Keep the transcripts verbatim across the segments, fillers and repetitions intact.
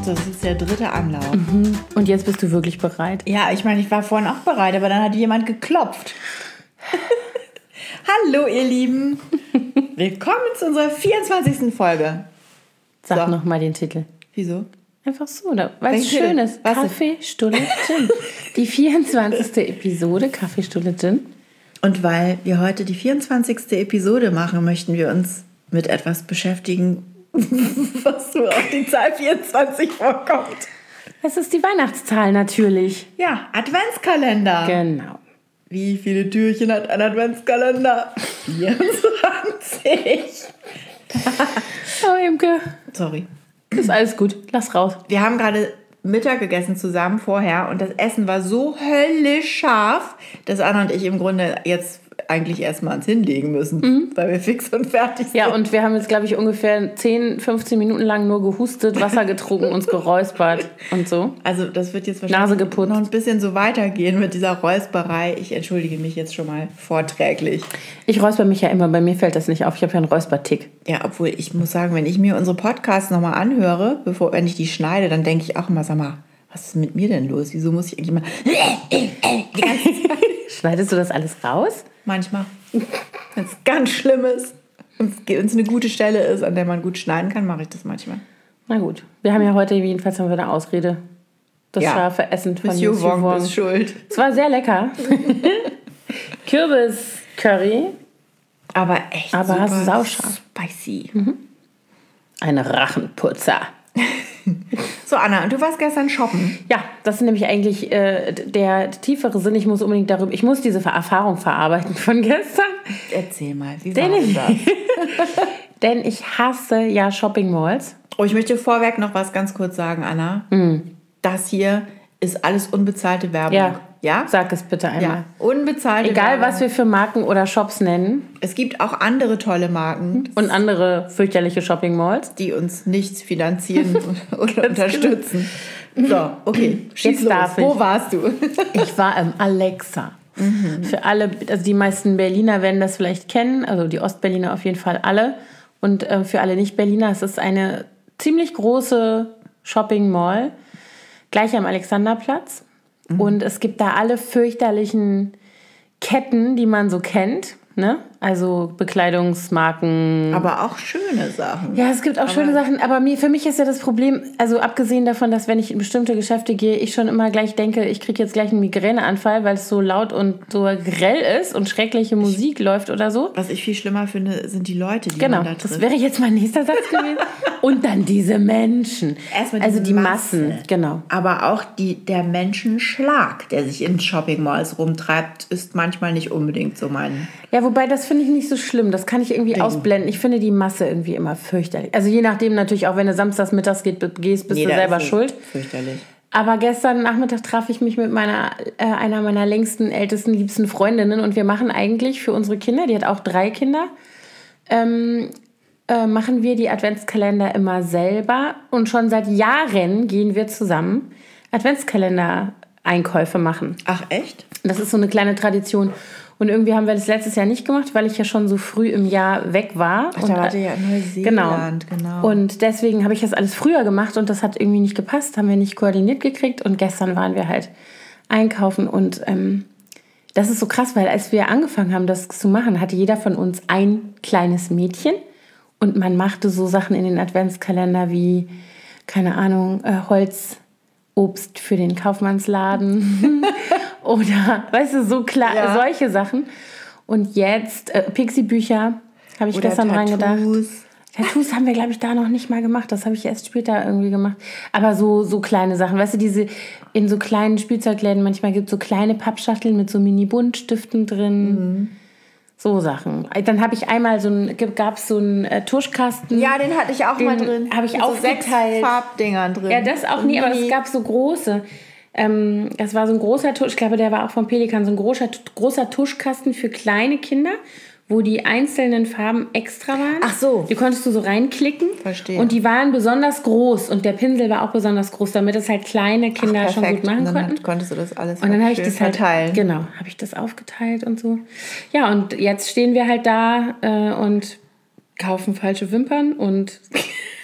das ist jetzt der dritte Anlauf. Mhm. Und jetzt bist du wirklich bereit? Ja, ich meine, ich war vorhin auch bereit, aber dann hat jemand geklopft. Hallo, ihr Lieben. Willkommen zu unserer vierundzwanzigsten Folge. Sag So. nochmal den Titel. Wieso? Einfach so, oder? Weil es Welchen schön Titel? ist. Was denn? Kaffee, Stulle, Gin. Die vierundzwanzigste Episode Kaffee, Stulle, Gin. Und weil wir heute die vierundzwanzigste Episode machen, möchten wir uns mit etwas beschäftigen, was so auf die Zahl vierundzwanzig vorkommt. Es ist die Weihnachtszahl natürlich. Ja, Adventskalender. Genau. Wie viele Türchen hat ein Adventskalender? vierundzwanzig. Oh, Imke. Sorry. Ist alles gut. Lass raus. Wir haben gerade Mittag gegessen zusammen vorher und das Essen war so höllisch scharf, dass Anna und ich im Grunde jetzt eigentlich erstmal ans Hinlegen müssen, mhm. weil wir fix und fertig sind. Ja, und wir haben jetzt, glaube ich, ungefähr zehn, fünfzehn Minuten lang nur gehustet, Wasser getrunken, uns geräuspert und so. Also das wird jetzt Nase wahrscheinlich geputzt. noch ein bisschen so weitergehen mit dieser Räusperei. Ich entschuldige mich jetzt schon mal vorträglich. Ich räusper mich ja immer, bei mir fällt das nicht auf. Ich habe ja einen Räuspertick. Ja, obwohl ich muss sagen, wenn ich mir unsere Podcasts nochmal anhöre, bevor, wenn ich die schneide, dann denke ich auch immer, sag mal, was ist mit mir denn los? Wieso muss ich eigentlich immer die ganze Zeit? Schneidest du das alles raus? Manchmal. Wenn es ganz schlimm ist und es eine gute Stelle ist, an der man gut schneiden kann, mache ich das manchmal. Na gut. Wir haben ja heute jedenfalls haben wir eine Ausrede. Das Ja. scharfe Essen von Monsieur Monsieur Wong Wong. ist schuld. Es war sehr lecker. Kürbis-Curry. Aber echt Aber super sauscharf. spicy. Mhm. Ein Rachenputzer. So, Anna, und du warst gestern shoppen. Ja, das ist nämlich eigentlich äh, der tiefere Sinn. Ich muss unbedingt darüber, ich muss diese Erfahrung verarbeiten von gestern. Erzähl mal, wie Denn war ich, das? denn ich hasse ja Shopping Malls. Oh, ich möchte vorweg noch was ganz kurz sagen, Anna. Mm. Das hier ist alles unbezahlte Werbung. Ja. Ja? Sag es bitte einmal. Ja, unbezahlte Egal, Werbung. was wir für Marken oder Shops nennen Es gibt auch andere tolle Marken, und andere fürchterliche Shopping Malls. die uns nichts finanzieren oder unterstützen. So, okay, schieß Jetzt los. darf ich. Wo warst du? Ich war im Alexa. Mhm. Für alle, also die meisten Berliner werden das vielleicht kennen, also die Ostberliner auf jeden Fall alle. Und äh, für alle Nicht-Berliner, es ist eine ziemlich große Shopping Mall, gleich am Alexanderplatz. Mhm. Und es gibt da alle fürchterlichen Ketten, die man so kennt. Ne? Also Bekleidungsmarken. Aber auch schöne Sachen. Ja, es gibt auch aber schöne Sachen, aber mir, für mich ist ja das Problem, also abgesehen davon, dass wenn ich in bestimmte Geschäfte gehe, ich schon immer gleich denke, ich kriege jetzt gleich einen Migräneanfall, weil es so laut und so grell ist und schreckliche Musik läuft oder so. Was ich viel schlimmer finde, sind die Leute, die Genau, man da trifft. das wäre jetzt mein nächster Satz gewesen. Und dann diese Menschen. Erstmal also diese die Masse. Massen, genau. Aber auch die, der Menschenschlag, der sich in Shopping-Malls rumtreibt, ist manchmal nicht unbedingt so mein... Ja, wobei, das finde ich nicht so schlimm. Das kann ich irgendwie Ding. ausblenden. Ich finde die Masse irgendwie immer fürchterlich. Also je nachdem natürlich, auch wenn du samstags mittags geht, gehst, bist Nee, du da selber ist es schuld. Fürchterlich. Aber gestern Nachmittag traf ich mich mit meiner, äh, einer meiner längsten, ältesten, liebsten Freundinnen und wir machen eigentlich für unsere Kinder, die hat auch drei Kinder, ähm, äh, machen wir die Adventskalender immer selber und schon seit Jahren gehen wir zusammen Adventskalender-Einkäufe machen. Ach, echt? Das ist so eine kleine Tradition. Und irgendwie haben wir das letztes Jahr nicht gemacht, weil ich ja schon so früh im Jahr weg war. Ach, und, da wart ihr ja in Neuseeland, genau. genau. Und deswegen habe ich das alles früher gemacht und das hat irgendwie nicht gepasst, haben wir nicht koordiniert gekriegt. Und gestern waren wir halt einkaufen und ähm, das ist so krass, weil als wir angefangen haben, das zu machen, hatte jeder von uns ein kleines Mädchen und man machte so Sachen in den Adventskalender wie, keine Ahnung, äh, Holzobst für den Kaufmannsladen oder, weißt du, so klar, Ja. solche Sachen. Und jetzt, äh, Pixie-Bücher habe ich Oder gestern dran gedacht. Tattoos. Tattoos haben wir, glaube ich, da noch nicht mal gemacht. Das habe ich erst später irgendwie gemacht. Aber so, so kleine Sachen. Weißt du, diese in so kleinen Spielzeugläden, manchmal gibt es so kleine Pappschachteln mit so Mini-Buntstiften drin. Mhm. So Sachen. Dann habe ich einmal so ein, gab es so einen äh, Tuschkasten. Ja, den hatte ich auch Den mal drin. habe ich Mit so sechs aufgeteilt. Farbdingern drin. Ja, das auch nie, aber es gab so große. Ähm, das war so ein großer Tusch, ich glaube, der war auch vom Pelikan, so ein großer, großer Tuschkasten für kleine Kinder, wo die einzelnen Farben extra waren. Ach so. Die konntest du so reinklicken. Verstehe. Und die waren besonders groß und der Pinsel war auch besonders groß, damit es halt kleine Kinder Ach, schon gut machen und dann konnten. Hat, konntest du das alles Und dann habe ich schön das halt, verteilen. genau, habe ich das aufgeteilt und so. Ja, und jetzt stehen wir halt da äh, und kaufen falsche Wimpern und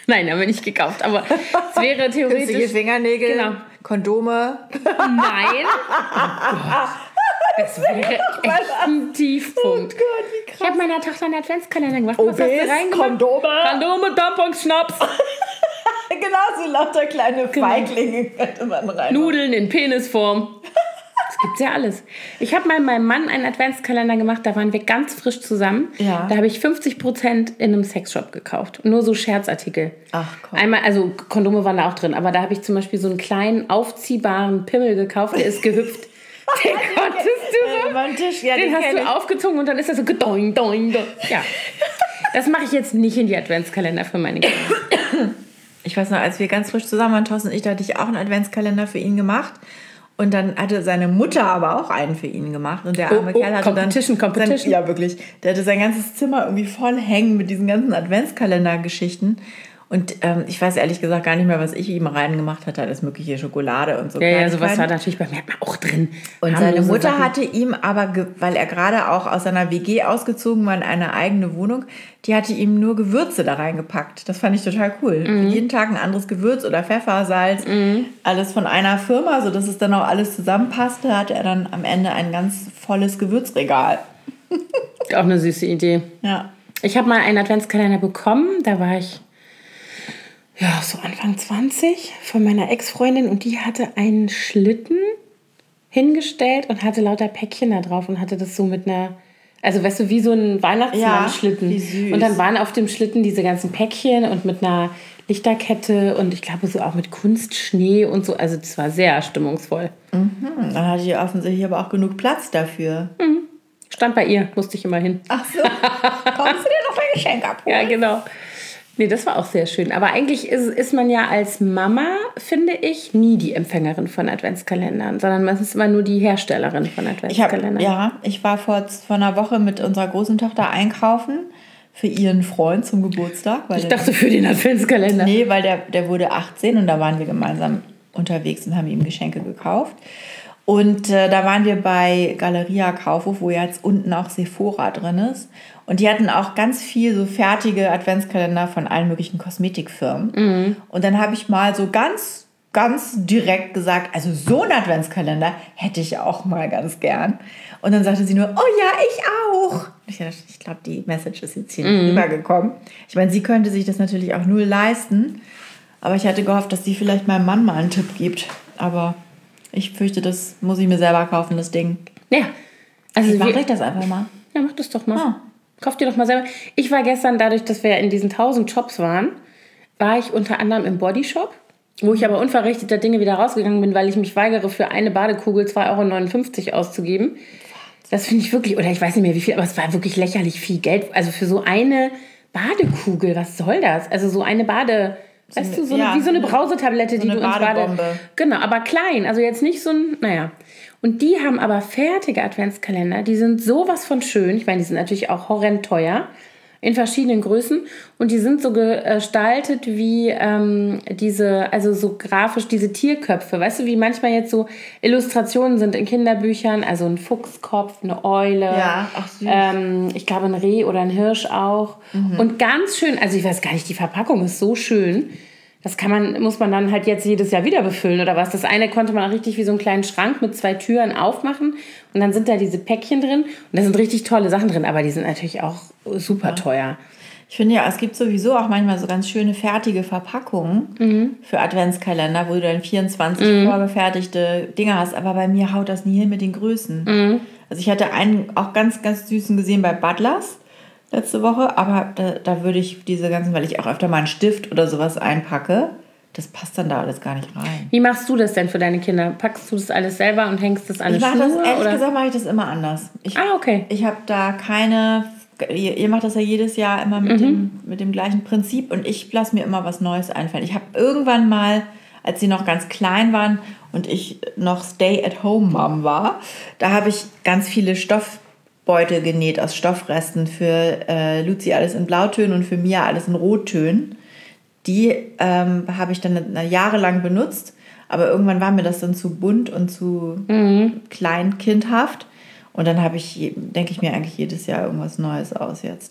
Nein, haben wir nicht gekauft, aber es wäre theoretisch... Künstliche Fingernägel, genau. Kondome. Nein. Oh Gott. Das wäre echt ein Tiefpunkt. Oh Gott, wie krass. Ich habe meiner Tochter einen Adventskalender gemacht. O Was hast du Bs, reingemacht? Kondome. Kondome, Tampons, Schnaps. Genau, so lauter kleine Feiglinge könnte man rein. Nudeln in Penisform. Das gibt's ja alles. Ich habe mal meinem Mann einen Adventskalender gemacht, da waren wir ganz frisch zusammen. Ja. Da habe ich fünfzig Prozent in einem Sexshop gekauft. Nur so Scherzartikel. Ach komm. Einmal, also Kondome waren da auch drin, aber da habe ich zum Beispiel so einen kleinen aufziehbaren Pimmel gekauft, der ist gehüpft. Den konntest du so, den Tisch, ja, den, den hast kenn du ich. aufgezogen und dann ist er so gedoing, doing, doing. Ja. Das mache ich jetzt nicht in die Adventskalender für meine Kinder. Ich weiß noch, als wir ganz frisch zusammen waren, Thorsten und ich, da hatte ich auch einen Adventskalender für ihn gemacht. Und dann hatte seine Mutter aber auch einen für ihn gemacht. Und der arme Oh, oh, Kerl hatte Competition, dann... Competition. Sein, ja, wirklich. Der hatte sein ganzes Zimmer irgendwie voll hängen mit diesen ganzen Adventskalender-Geschichten. Und ähm, ich weiß ehrlich gesagt gar nicht mehr, was ich ihm reingemacht hatte. Alles mögliche Schokolade und so. Ja, ja, sowas war natürlich bei mir auch drin. Und seine Mutter Sachen. hatte ihm aber, ge- weil er gerade auch aus seiner W G ausgezogen war in eine eigene Wohnung, die hatte ihm nur Gewürze da reingepackt. Das fand ich total cool. Mhm. Jeden Tag ein anderes Gewürz oder Pfeffer, Salz, mhm. alles von einer Firma, sodass es dann auch alles zusammenpasste, hatte er dann am Ende ein ganz volles Gewürzregal. Auch eine süße Idee. Ja. Ich habe mal einen Adventskalender bekommen, da war ich ja, so Anfang zwanzig von meiner Ex-Freundin und die hatte einen Schlitten hingestellt und hatte lauter Päckchen da drauf und hatte das so mit einer, also weißt du, wie so ein Weihnachtsmann-Schlitten. Ja, wie süß. Und dann waren auf dem Schlitten diese ganzen Päckchen und mit einer Lichterkette und ich glaube so auch mit Kunstschnee und so. Also das war sehr stimmungsvoll. Mhm, dann hatte ich offensichtlich aber auch genug Platz dafür. Mhm. Stand bei ihr, musste ich immer hin. Ach so, kommst du dir noch ein Geschenk abholen? Ja, genau. Nee, das war auch sehr schön. Aber eigentlich ist, ist man ja als Mama, finde ich, nie die Empfängerin von Adventskalendern, sondern man ist immer nur die Herstellerin von Adventskalendern. Ich hab, ja, ich war vor, vor einer Woche mit unserer großen Tochter einkaufen für ihren Freund zum Geburtstag. Weil ich dachte für den Adventskalender. Nee, weil der, der wurde achtzehn und da waren wir gemeinsam unterwegs und haben ihm Geschenke gekauft. Und äh, da waren wir bei Galeria Kaufhof, wo jetzt unten auch Sephora drin ist. Und die hatten auch ganz viel so fertige Adventskalender von allen möglichen Kosmetikfirmen. Mhm. Und dann habe ich mal so ganz, ganz direkt gesagt, also so einen Adventskalender hätte ich auch mal ganz gern. Und dann sagte sie nur, oh ja, ich auch. Ich, ich glaube, die Message ist jetzt hier mhm. rübergekommen. Ich meine, sie könnte sich das natürlich auch null leisten. Aber ich hatte gehofft, dass sie vielleicht meinem Mann mal einen Tipp gibt. Aber ich fürchte, das muss ich mir selber kaufen, das Ding. Ja. Also ich mache ich das einfach mal. Ja, mach das doch mal. Ah. Kauf dir doch mal selber. Ich war gestern, dadurch, dass wir in diesen tausend Shops waren, war ich unter anderem im Bodyshop, wo ich aber unverrichteter Dinge wieder rausgegangen bin, weil ich mich weigere, für eine Badekugel zwei Euro neunundfünfzig auszugeben. Das finde ich wirklich, oder ich weiß nicht mehr wie viel, aber es war wirklich lächerlich viel Geld. Also für so eine Badekugel, was soll das? Also so eine Bade... So weißt eine, du, so eine, ja, wie so eine Brausetablette, so die eine du ins Badebombe. Bade... Genau, aber klein. Also jetzt nicht so ein... Naja. Und die haben aber fertige Adventskalender. Die sind sowas von schön. Ich meine, die sind natürlich auch horrend teuer. In verschiedenen Größen. Und die sind so gestaltet wie ähm, diese... Also so grafisch diese Tierköpfe. Weißt du, wie manchmal jetzt so Illustrationen sind in Kinderbüchern. Also ein Fuchskopf, eine Eule. Ja, ach süß. Ähm, ich glaube, ein Reh oder ein Hirsch auch. Mhm. Und ganz schön... Also ich weiß gar nicht, die Verpackung ist so schön. Das kann man, muss man dann halt jetzt jedes Jahr wieder befüllen oder was. Das eine konnte man auch richtig wie so einen kleinen Schrank mit zwei Türen aufmachen und dann sind da diese Päckchen drin und da sind richtig tolle Sachen drin, aber die sind natürlich auch super ja. teuer. Ich finde ja, es gibt sowieso auch manchmal so ganz schöne fertige Verpackungen mhm. für Adventskalender, wo du dann vierundzwanzig mhm. vorgefertigte Dinge hast, aber bei mir haut das nie hin mit den Größen. Mhm. Also ich hatte einen auch ganz, ganz süßen gesehen bei Butlers letzte Woche, aber da, da würde ich diese ganzen, weil ich auch öfter mal einen Stift oder sowas einpacke, das passt dann da alles gar nicht rein. Wie machst du das denn für deine Kinder? Packst du das alles selber und hängst das an eine Schnur? Das, ehrlich oder? gesagt mache ich das immer anders. Ich, ah, okay. Ich habe da keine, ihr, ihr macht das ja jedes Jahr immer mit, mhm. dem, mit dem gleichen Prinzip und ich lasse mir immer was Neues einfallen. Ich habe irgendwann mal, als sie noch ganz klein waren und ich noch Stay-at-Home-Mom war, da habe ich ganz viele Stoff Beutel genäht aus Stoffresten für äh, Luzi alles in Blautönen und für Mia alles in Rottönen. Die ähm, habe ich dann eine, eine jahrelang benutzt, aber irgendwann war mir das dann zu bunt und zu mhm. kleinkindhaft. Und dann habe ich, denke ich mir eigentlich jedes Jahr irgendwas Neues aus jetzt.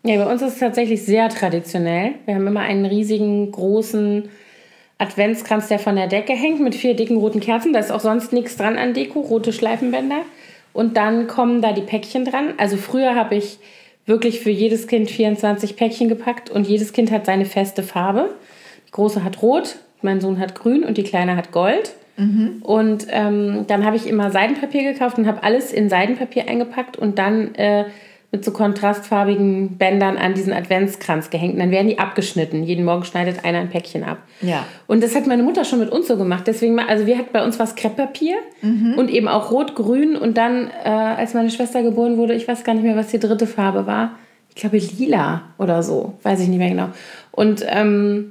Ja, bei uns ist es tatsächlich sehr traditionell. Wir haben immer einen riesigen, großen Adventskranz, der von der Decke hängt, mit vier dicken roten Kerzen. Da ist auch sonst nichts dran an Deko, rote Schleifenbänder. Und dann kommen da die Päckchen dran. Also früher habe ich wirklich für jedes Kind vierundzwanzig Päckchen gepackt und jedes Kind hat seine feste Farbe. Die große hat rot, mein Sohn hat grün und die kleine hat gold. Mhm. Und ähm, dann habe ich immer Seidenpapier gekauft und habe alles in Seidenpapier eingepackt und dann äh, mit so kontrastfarbigen Bändern an diesen Adventskranz gehängt. Und dann werden die abgeschnitten. Jeden Morgen schneidet einer ein Päckchen ab. Ja. Und das hat meine Mutter schon mit uns so gemacht. Deswegen, also wir hatten bei uns was Krepppapier mhm. und eben auch rot, grün. Und dann, äh, als meine Schwester geboren wurde, ich weiß gar nicht mehr, was die dritte Farbe war. Ich glaube lila oder so. Weiß ich nicht mehr genau. Und ähm,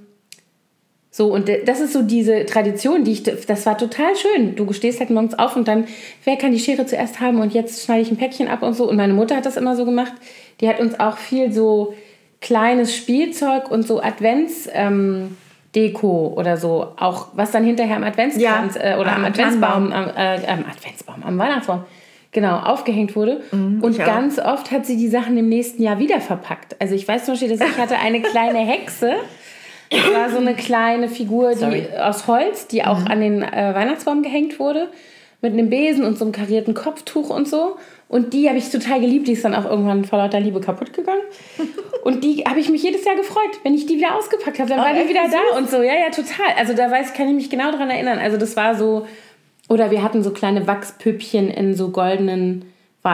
so, und das ist so diese Tradition, die ich, das war total schön. Du stehst halt morgens auf und dann, wer kann die Schere zuerst haben und jetzt schneide ich ein Päckchen ab und so. Und meine Mutter hat das immer so gemacht. Die hat uns auch viel so kleines Spielzeug und so Advents, ähm, Deko oder so, auch was dann hinterher am Adventskranz ja, äh, oder am Adventsbaum, am, äh, am Adventsbaum, am Weihnachtsbaum, genau, aufgehängt wurde. Mhm, und ganz auch. oft hat sie die Sachen im nächsten Jahr wieder verpackt. Also ich weiß zum Beispiel, dass ich hatte eine kleine Hexe. Das war so eine kleine Figur die, aus Holz, die auch mhm. an den äh, Weihnachtsbaum gehängt wurde. Mit einem Besen und so einem karierten Kopftuch und so. Und die habe ich total geliebt. Die ist dann auch irgendwann vor lauter Liebe kaputt gegangen. Und die habe ich mich jedes Jahr gefreut. Wenn ich die wieder ausgepackt habe, dann war die wieder da und so. Ja, ja, total. Also da weiß, kann ich mich genau dran erinnern. Also das war so... Oder wir hatten so kleine Wachspüppchen in so goldenen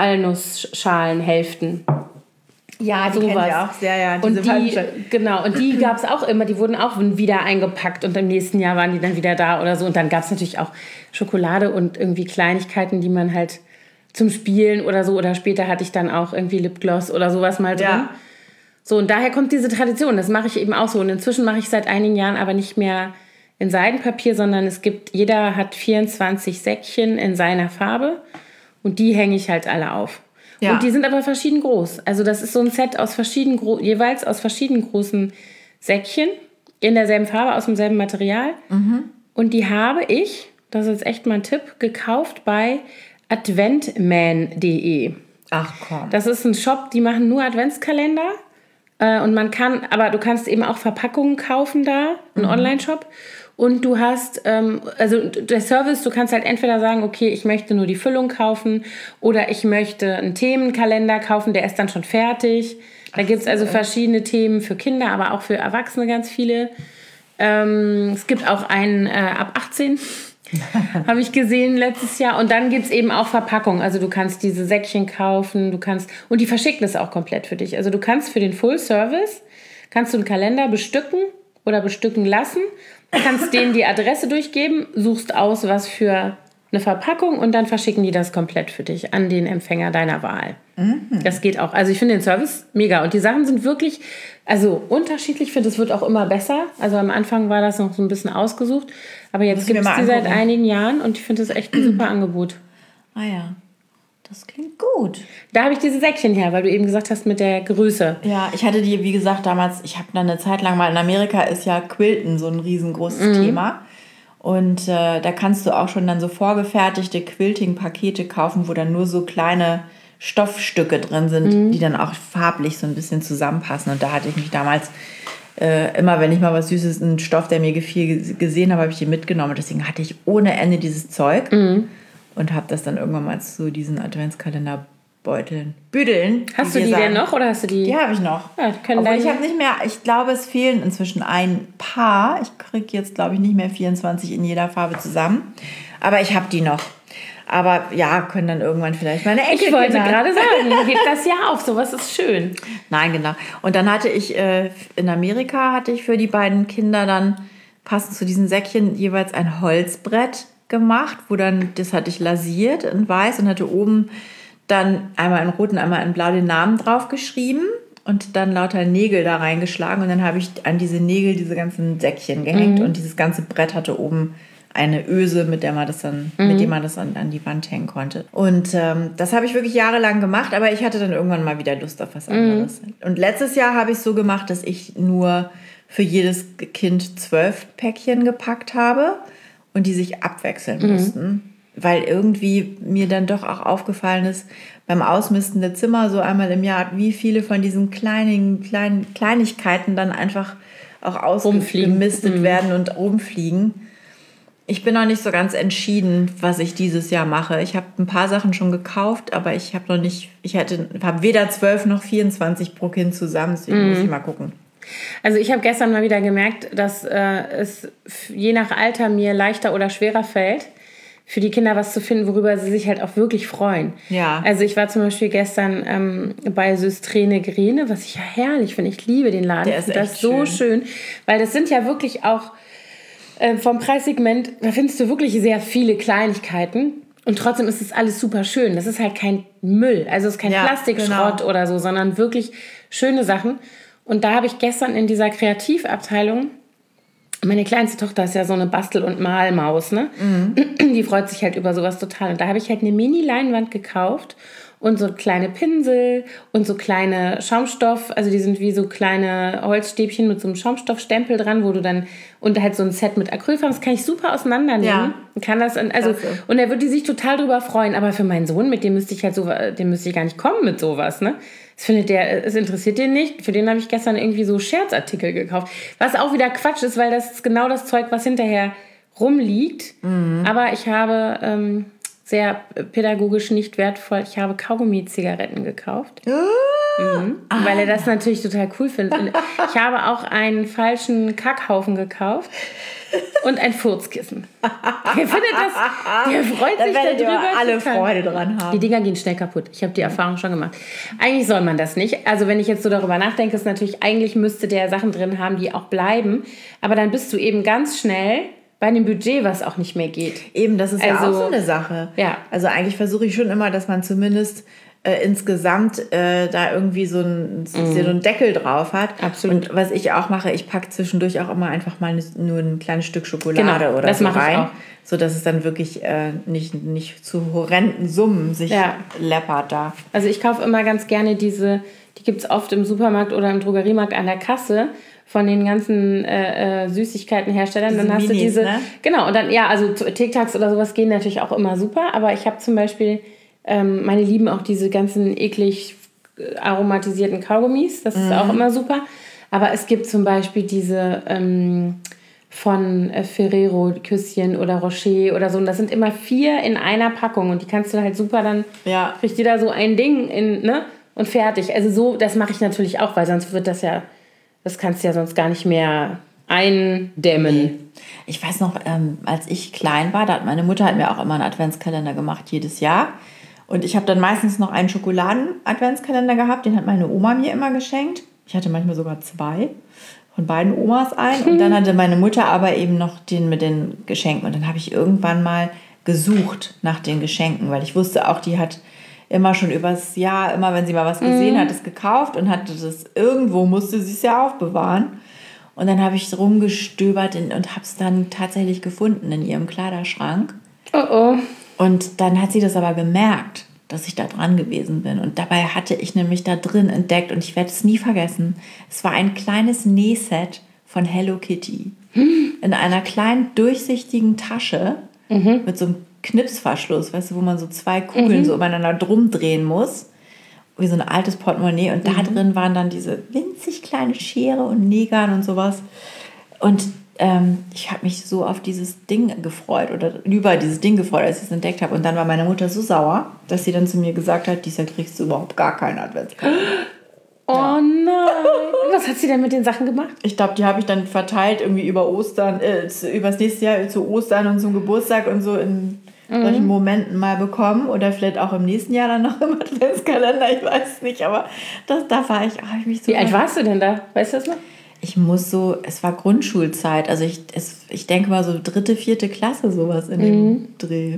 Walnussschalenhälften. Ja, die so kennen wir auch sehr, ja. Und die, genau, und die gab es auch immer, die wurden auch wieder eingepackt und im nächsten Jahr waren die dann wieder da oder so. Und dann gab es natürlich auch Schokolade und irgendwie Kleinigkeiten, die man halt zum Spielen oder so, oder später hatte ich dann auch irgendwie Lipgloss oder sowas mal drin. Ja. So, und daher kommt diese Tradition, das mache ich eben auch so. Und inzwischen mache ich seit einigen Jahren aber nicht mehr in Seidenpapier, sondern es gibt, jeder hat vierundzwanzig Säckchen in seiner Farbe und die hänge ich halt alle auf. Ja. Und die sind aber verschieden groß. Also das ist so ein Set aus verschieden gro- jeweils aus verschiedenen großen Säckchen in derselben Farbe, aus demselben Material. Mhm. Und die habe ich, das ist jetzt echt mal ein Tipp, gekauft bei adventman punkt de. Ach komm. Das ist ein Shop, die machen nur Adventskalender. Äh, und man kann, aber du kannst eben auch Verpackungen kaufen da, ein mhm. Online-Shop. Und du hast, ähm, also der Service, du kannst halt entweder sagen, okay, ich möchte nur die Füllung kaufen oder ich möchte einen Themenkalender kaufen, der ist dann schon fertig. Da gibt es also verschiedene Themen für Kinder, aber auch für Erwachsene ganz viele. Ähm, es gibt auch einen äh, ab achtzehn, habe ich gesehen letztes Jahr. Und dann gibt es eben auch Verpackungen. Also du kannst diese Säckchen kaufen, du kannst, und die verschicken das auch komplett für dich. Also du kannst für den Full Service, kannst du einen Kalender bestücken oder bestücken lassen. Du kannst denen die Adresse durchgeben, suchst aus, was für eine Verpackung und dann verschicken die das komplett für dich an den Empfänger deiner Wahl. Mhm. Das geht auch. Also ich finde den Service mega. Und die Sachen sind wirklich, also unterschiedlich. Ich finde, es wird auch immer besser. Also am Anfang war das noch so ein bisschen ausgesucht. Aber jetzt gibt es die seit einigen Jahren und ich finde das echt ein super Angebot. Ah ja. Das klingt gut. Da habe ich diese Säckchen her, weil du eben gesagt hast mit der Größe. Ja, ich hatte die, wie gesagt, damals, ich habe dann eine Zeit lang mal, in Amerika ist ja Quilten so ein riesengroßes mhm. Thema. Und äh, da kannst du auch schon dann so vorgefertigte Quilting-Pakete kaufen, wo dann nur so kleine Stoffstücke drin sind, mhm. die dann auch farblich so ein bisschen zusammenpassen. Und da hatte ich mich damals äh, immer, wenn ich mal was Süßes, einen Stoff, der mir gefiel, gesehen habe, habe ich den mitgenommen. Und deswegen hatte ich ohne Ende dieses Zeug. Mhm. Und habe das dann irgendwann mal zu diesen Adventskalenderbeuteln, Büdeln. Hast du die sagen. denn noch oder hast du die? Die habe ich noch. Ja, können Obwohl ich habe nicht mehr, ich glaube, es fehlen inzwischen ein paar. Ich kriege jetzt, glaube ich, nicht mehr vierundzwanzig in jeder Farbe zusammen. Aber ich habe die noch. Aber ja, können dann irgendwann vielleicht meine Enkel. Ich wollte gerade sagen, hebt das ja auf, sowas ist schön. Nein, genau. Und dann hatte ich, äh, in Amerika hatte ich für die beiden Kinder dann passend zu diesen Säckchen jeweils ein Holzbrett gemacht, wo dann, das hatte ich lasiert in weiß und hatte oben dann einmal in rot und einmal in blau den Namen drauf geschrieben und dann lauter Nägel da reingeschlagen und dann habe ich an diese Nägel diese ganzen Säckchen gehängt mhm. und dieses ganze Brett hatte oben eine Öse, mit der man das dann, mhm. mit dem man das an, an die Wand hängen konnte. Und ähm, das habe ich wirklich jahrelang gemacht, aber ich hatte dann irgendwann mal wieder Lust auf was anderes. Mhm. Und letztes Jahr habe ich so gemacht, dass ich nur für jedes Kind zwölf Päckchen gepackt habe und die sich abwechseln mhm. mussten. Weil irgendwie mir dann doch auch aufgefallen ist, beim Ausmisten der Zimmer so einmal im Jahr, wie viele von diesen kleinen, kleinen Kleinigkeiten dann einfach auch ausgemistet mhm. werden und rumfliegen. Ich bin noch nicht so ganz entschieden, was ich dieses Jahr mache. Ich habe ein paar Sachen schon gekauft, aber ich habe noch nicht, ich hätte, habe weder zwölf noch vierundzwanzig pro Kind zusammen, deswegen mm. muss ich mal gucken. Also ich habe gestern mal wieder gemerkt, dass äh, es je nach Alter mir leichter oder schwerer fällt, für die Kinder was zu finden, worüber sie sich halt auch wirklich freuen. Ja. Also ich war zum Beispiel gestern ähm, bei Söstrene Grene, was ich ja herrlich finde. Ich liebe den Laden. Der ist echt das schön. so schön, weil das sind ja wirklich auch vom Preissegment, da findest du wirklich sehr viele Kleinigkeiten und trotzdem ist es alles super schön. Das ist halt kein Müll, also es ist kein ja, Plastikschrott genau. oder so, sondern wirklich schöne Sachen. Und da habe ich gestern in dieser Kreativabteilung, meine kleinste Tochter ist ja so eine Bastel- und Malmaus, ne? Mhm. Die freut sich halt über sowas total. Und da habe ich halt eine Mini-Leinwand gekauft und so kleine Pinsel und so kleine Schaumstoff, also die sind wie so kleine Holzstäbchen mit so einem Schaumstoffstempel dran, wo du dann, und halt so ein Set mit Acrylfarben, das kann ich super auseinandernehmen. Ja. Kann das, also, und da wird die sich total drüber freuen, aber für meinen Sohn, mit dem müsste ich halt so, dem müsste ich gar nicht kommen mit sowas, ne? Das findet der, es interessiert den nicht. Für den habe ich gestern irgendwie so Scherzartikel gekauft, was auch wieder Quatsch ist, weil das ist genau das Zeug, was hinterher rumliegt. Mhm. Aber ich habe ähm, sehr pädagogisch nicht wertvoll. Ich habe Kaugummi-Zigaretten gekauft. Uh, mhm. ah. Weil er das natürlich total cool findet. Und ich habe auch einen falschen Kackhaufen gekauft und ein Furzkissen. Der findet das, der freut da sich darüber. alle Freude dran haben. Die Dinger gehen schnell kaputt. Ich habe die Erfahrung schon gemacht. Eigentlich soll man das nicht. Also wenn ich jetzt so darüber nachdenke, ist natürlich, eigentlich müsste der Sachen drin haben, die auch bleiben. Aber dann bist du eben ganz schnell bei einem Budget, was auch nicht mehr geht. Eben, das ist also, ja auch so eine Sache. Ja. Also eigentlich versuche ich schon immer, dass man zumindest äh, insgesamt äh, da irgendwie so, ein, mm. so einen Deckel drauf hat. Absolut. Und was ich auch mache, ich packe zwischendurch auch immer einfach mal ne, nur ein kleines Stück Schokolade genau, oder das so mache rein. Ich auch. Sodass es dann wirklich äh, nicht, nicht zu horrenden Summen sich ja. läppert da. Also ich kaufe immer ganz gerne diese, die gibt es oft im Supermarkt oder im Drogeriemarkt an der Kasse, von den ganzen äh, Süßigkeitenherstellern. Diese dann hast Minis, du diese, ne? Genau, und dann, ja, also Tic Tacs oder sowas gehen natürlich auch immer super, aber ich habe zum Beispiel, ähm, meine lieben auch diese ganzen eklig aromatisierten Kaugummis, das mhm. ist auch immer super, aber es gibt zum Beispiel diese ähm, von äh, Ferrero Küsschen oder Rocher oder so, und das sind immer vier in einer Packung und die kannst du halt super dann, ja. kriegt jeder so ein Ding in, ne, und fertig. Also so, das mache ich natürlich auch, weil sonst wird das ja, das kannst du ja sonst gar nicht mehr eindämmen. Nee. Ich weiß noch, ähm, als ich klein war, da hat meine Mutter hat mir auch immer einen Adventskalender gemacht, jedes Jahr. Und ich habe dann meistens noch einen Schokoladen-Adventskalender gehabt, den hat meine Oma mir immer geschenkt. Ich hatte manchmal sogar zwei, von beiden Omas ein. Und dann hatte meine Mutter aber eben noch den mit den Geschenken. Und dann habe ich irgendwann mal gesucht nach den Geschenken, weil ich wusste auch, die hat immer schon übers Jahr, immer wenn sie mal was gesehen mhm. hat, es gekauft und hatte das, irgendwo musste sie es ja aufbewahren. Und dann habe ich rumgestöbert in, und habe es dann tatsächlich gefunden in ihrem Kleiderschrank. Oh oh. Und dann hat sie das aber gemerkt, dass ich da dran gewesen bin. Und dabei hatte ich nämlich da drin entdeckt, und ich werde es nie vergessen, es war ein kleines Nähset von Hello Kitty. Mhm. In einer kleinen durchsichtigen Tasche mhm. mit so einem Knipsverschluss, weißt du, wo man so zwei Kugeln mhm. so umeinander drum drehen muss, wie so ein altes Portemonnaie, und mhm. da drin waren dann diese winzig kleine Schere und Nägern und sowas, und ähm, ich habe mich so auf dieses Ding gefreut oder über dieses Ding gefreut, als ich es entdeckt habe, und dann war meine Mutter so sauer, dass sie dann zu mir gesagt hat, dieses Jahr kriegst du überhaupt gar keinen Adventskalender. Oh ja. Nein! Was hat sie denn mit den Sachen gemacht? Ich glaube, die habe ich dann verteilt irgendwie über Ostern, äh, übers nächste Jahr zu Ostern und zum Geburtstag und so in mhm. solchen Momenten mal bekommen, oder vielleicht auch im nächsten Jahr dann noch im Adventskalender, ich weiß es nicht, aber das, da war ich, oh, ich mich so... Wie alt warst du denn da? Weißt du das noch? Ich muss so, es war Grundschulzeit, also ich, es, ich denke mal so dritte, vierte Klasse, sowas in dem mhm. Dreh.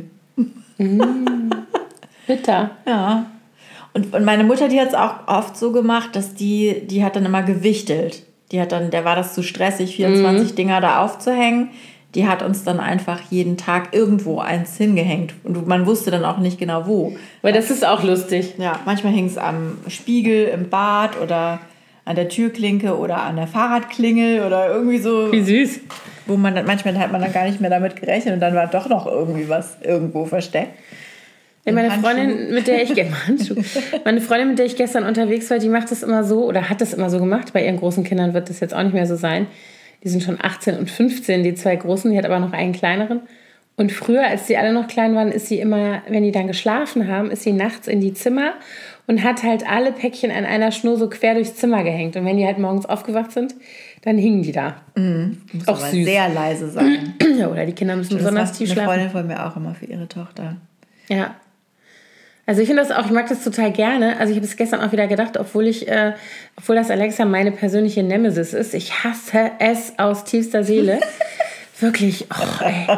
Mhm. Bitter. Ja. Und, und meine Mutter, die hat es auch oft so gemacht, dass die, die hat dann immer gewichtelt. Die hat dann, der war das zu stressig, vierundzwanzig mhm. Dinger da aufzuhängen. Die hat uns dann einfach jeden Tag irgendwo eins hingehängt. Und man wusste dann auch nicht genau wo. Weil das ist auch lustig. Ja, manchmal hing es am Spiegel im Bad oder an der Türklinke oder an der Fahrradklingel oder irgendwie so. Wie süß. Wo man dann, manchmal hat man dann gar nicht mehr damit gerechnet und dann war doch noch irgendwie was irgendwo versteckt. Meine Freundin, mit der ich meine Freundin, mit der ich gestern unterwegs war, die macht das immer so oder hat das immer so gemacht. Bei ihren großen Kindern wird das jetzt auch nicht mehr so sein. Die sind schon achtzehn und fünfzehn, die zwei Großen. Die hat aber noch einen kleineren. Und früher, als die alle noch klein waren, ist sie immer, wenn die dann geschlafen haben, ist sie nachts in die Zimmer und hat halt alle Päckchen an einer Schnur so quer durchs Zimmer gehängt. Und wenn die halt morgens aufgewacht sind, dann hingen die da. Mhm. Muss auch aber süß. Sehr leise sein. Ja, oder die Kinder müssen besonders tief schlafen. Eine Freundin von mir auch immer für ihre Tochter. Ja. Also ich finde das auch, ich mag das total gerne. Also ich habe es gestern auch wieder gedacht, obwohl ich, äh, obwohl das Alexa meine persönliche Nemesis ist. Ich hasse es aus tiefster Seele. Wirklich, oh, ey.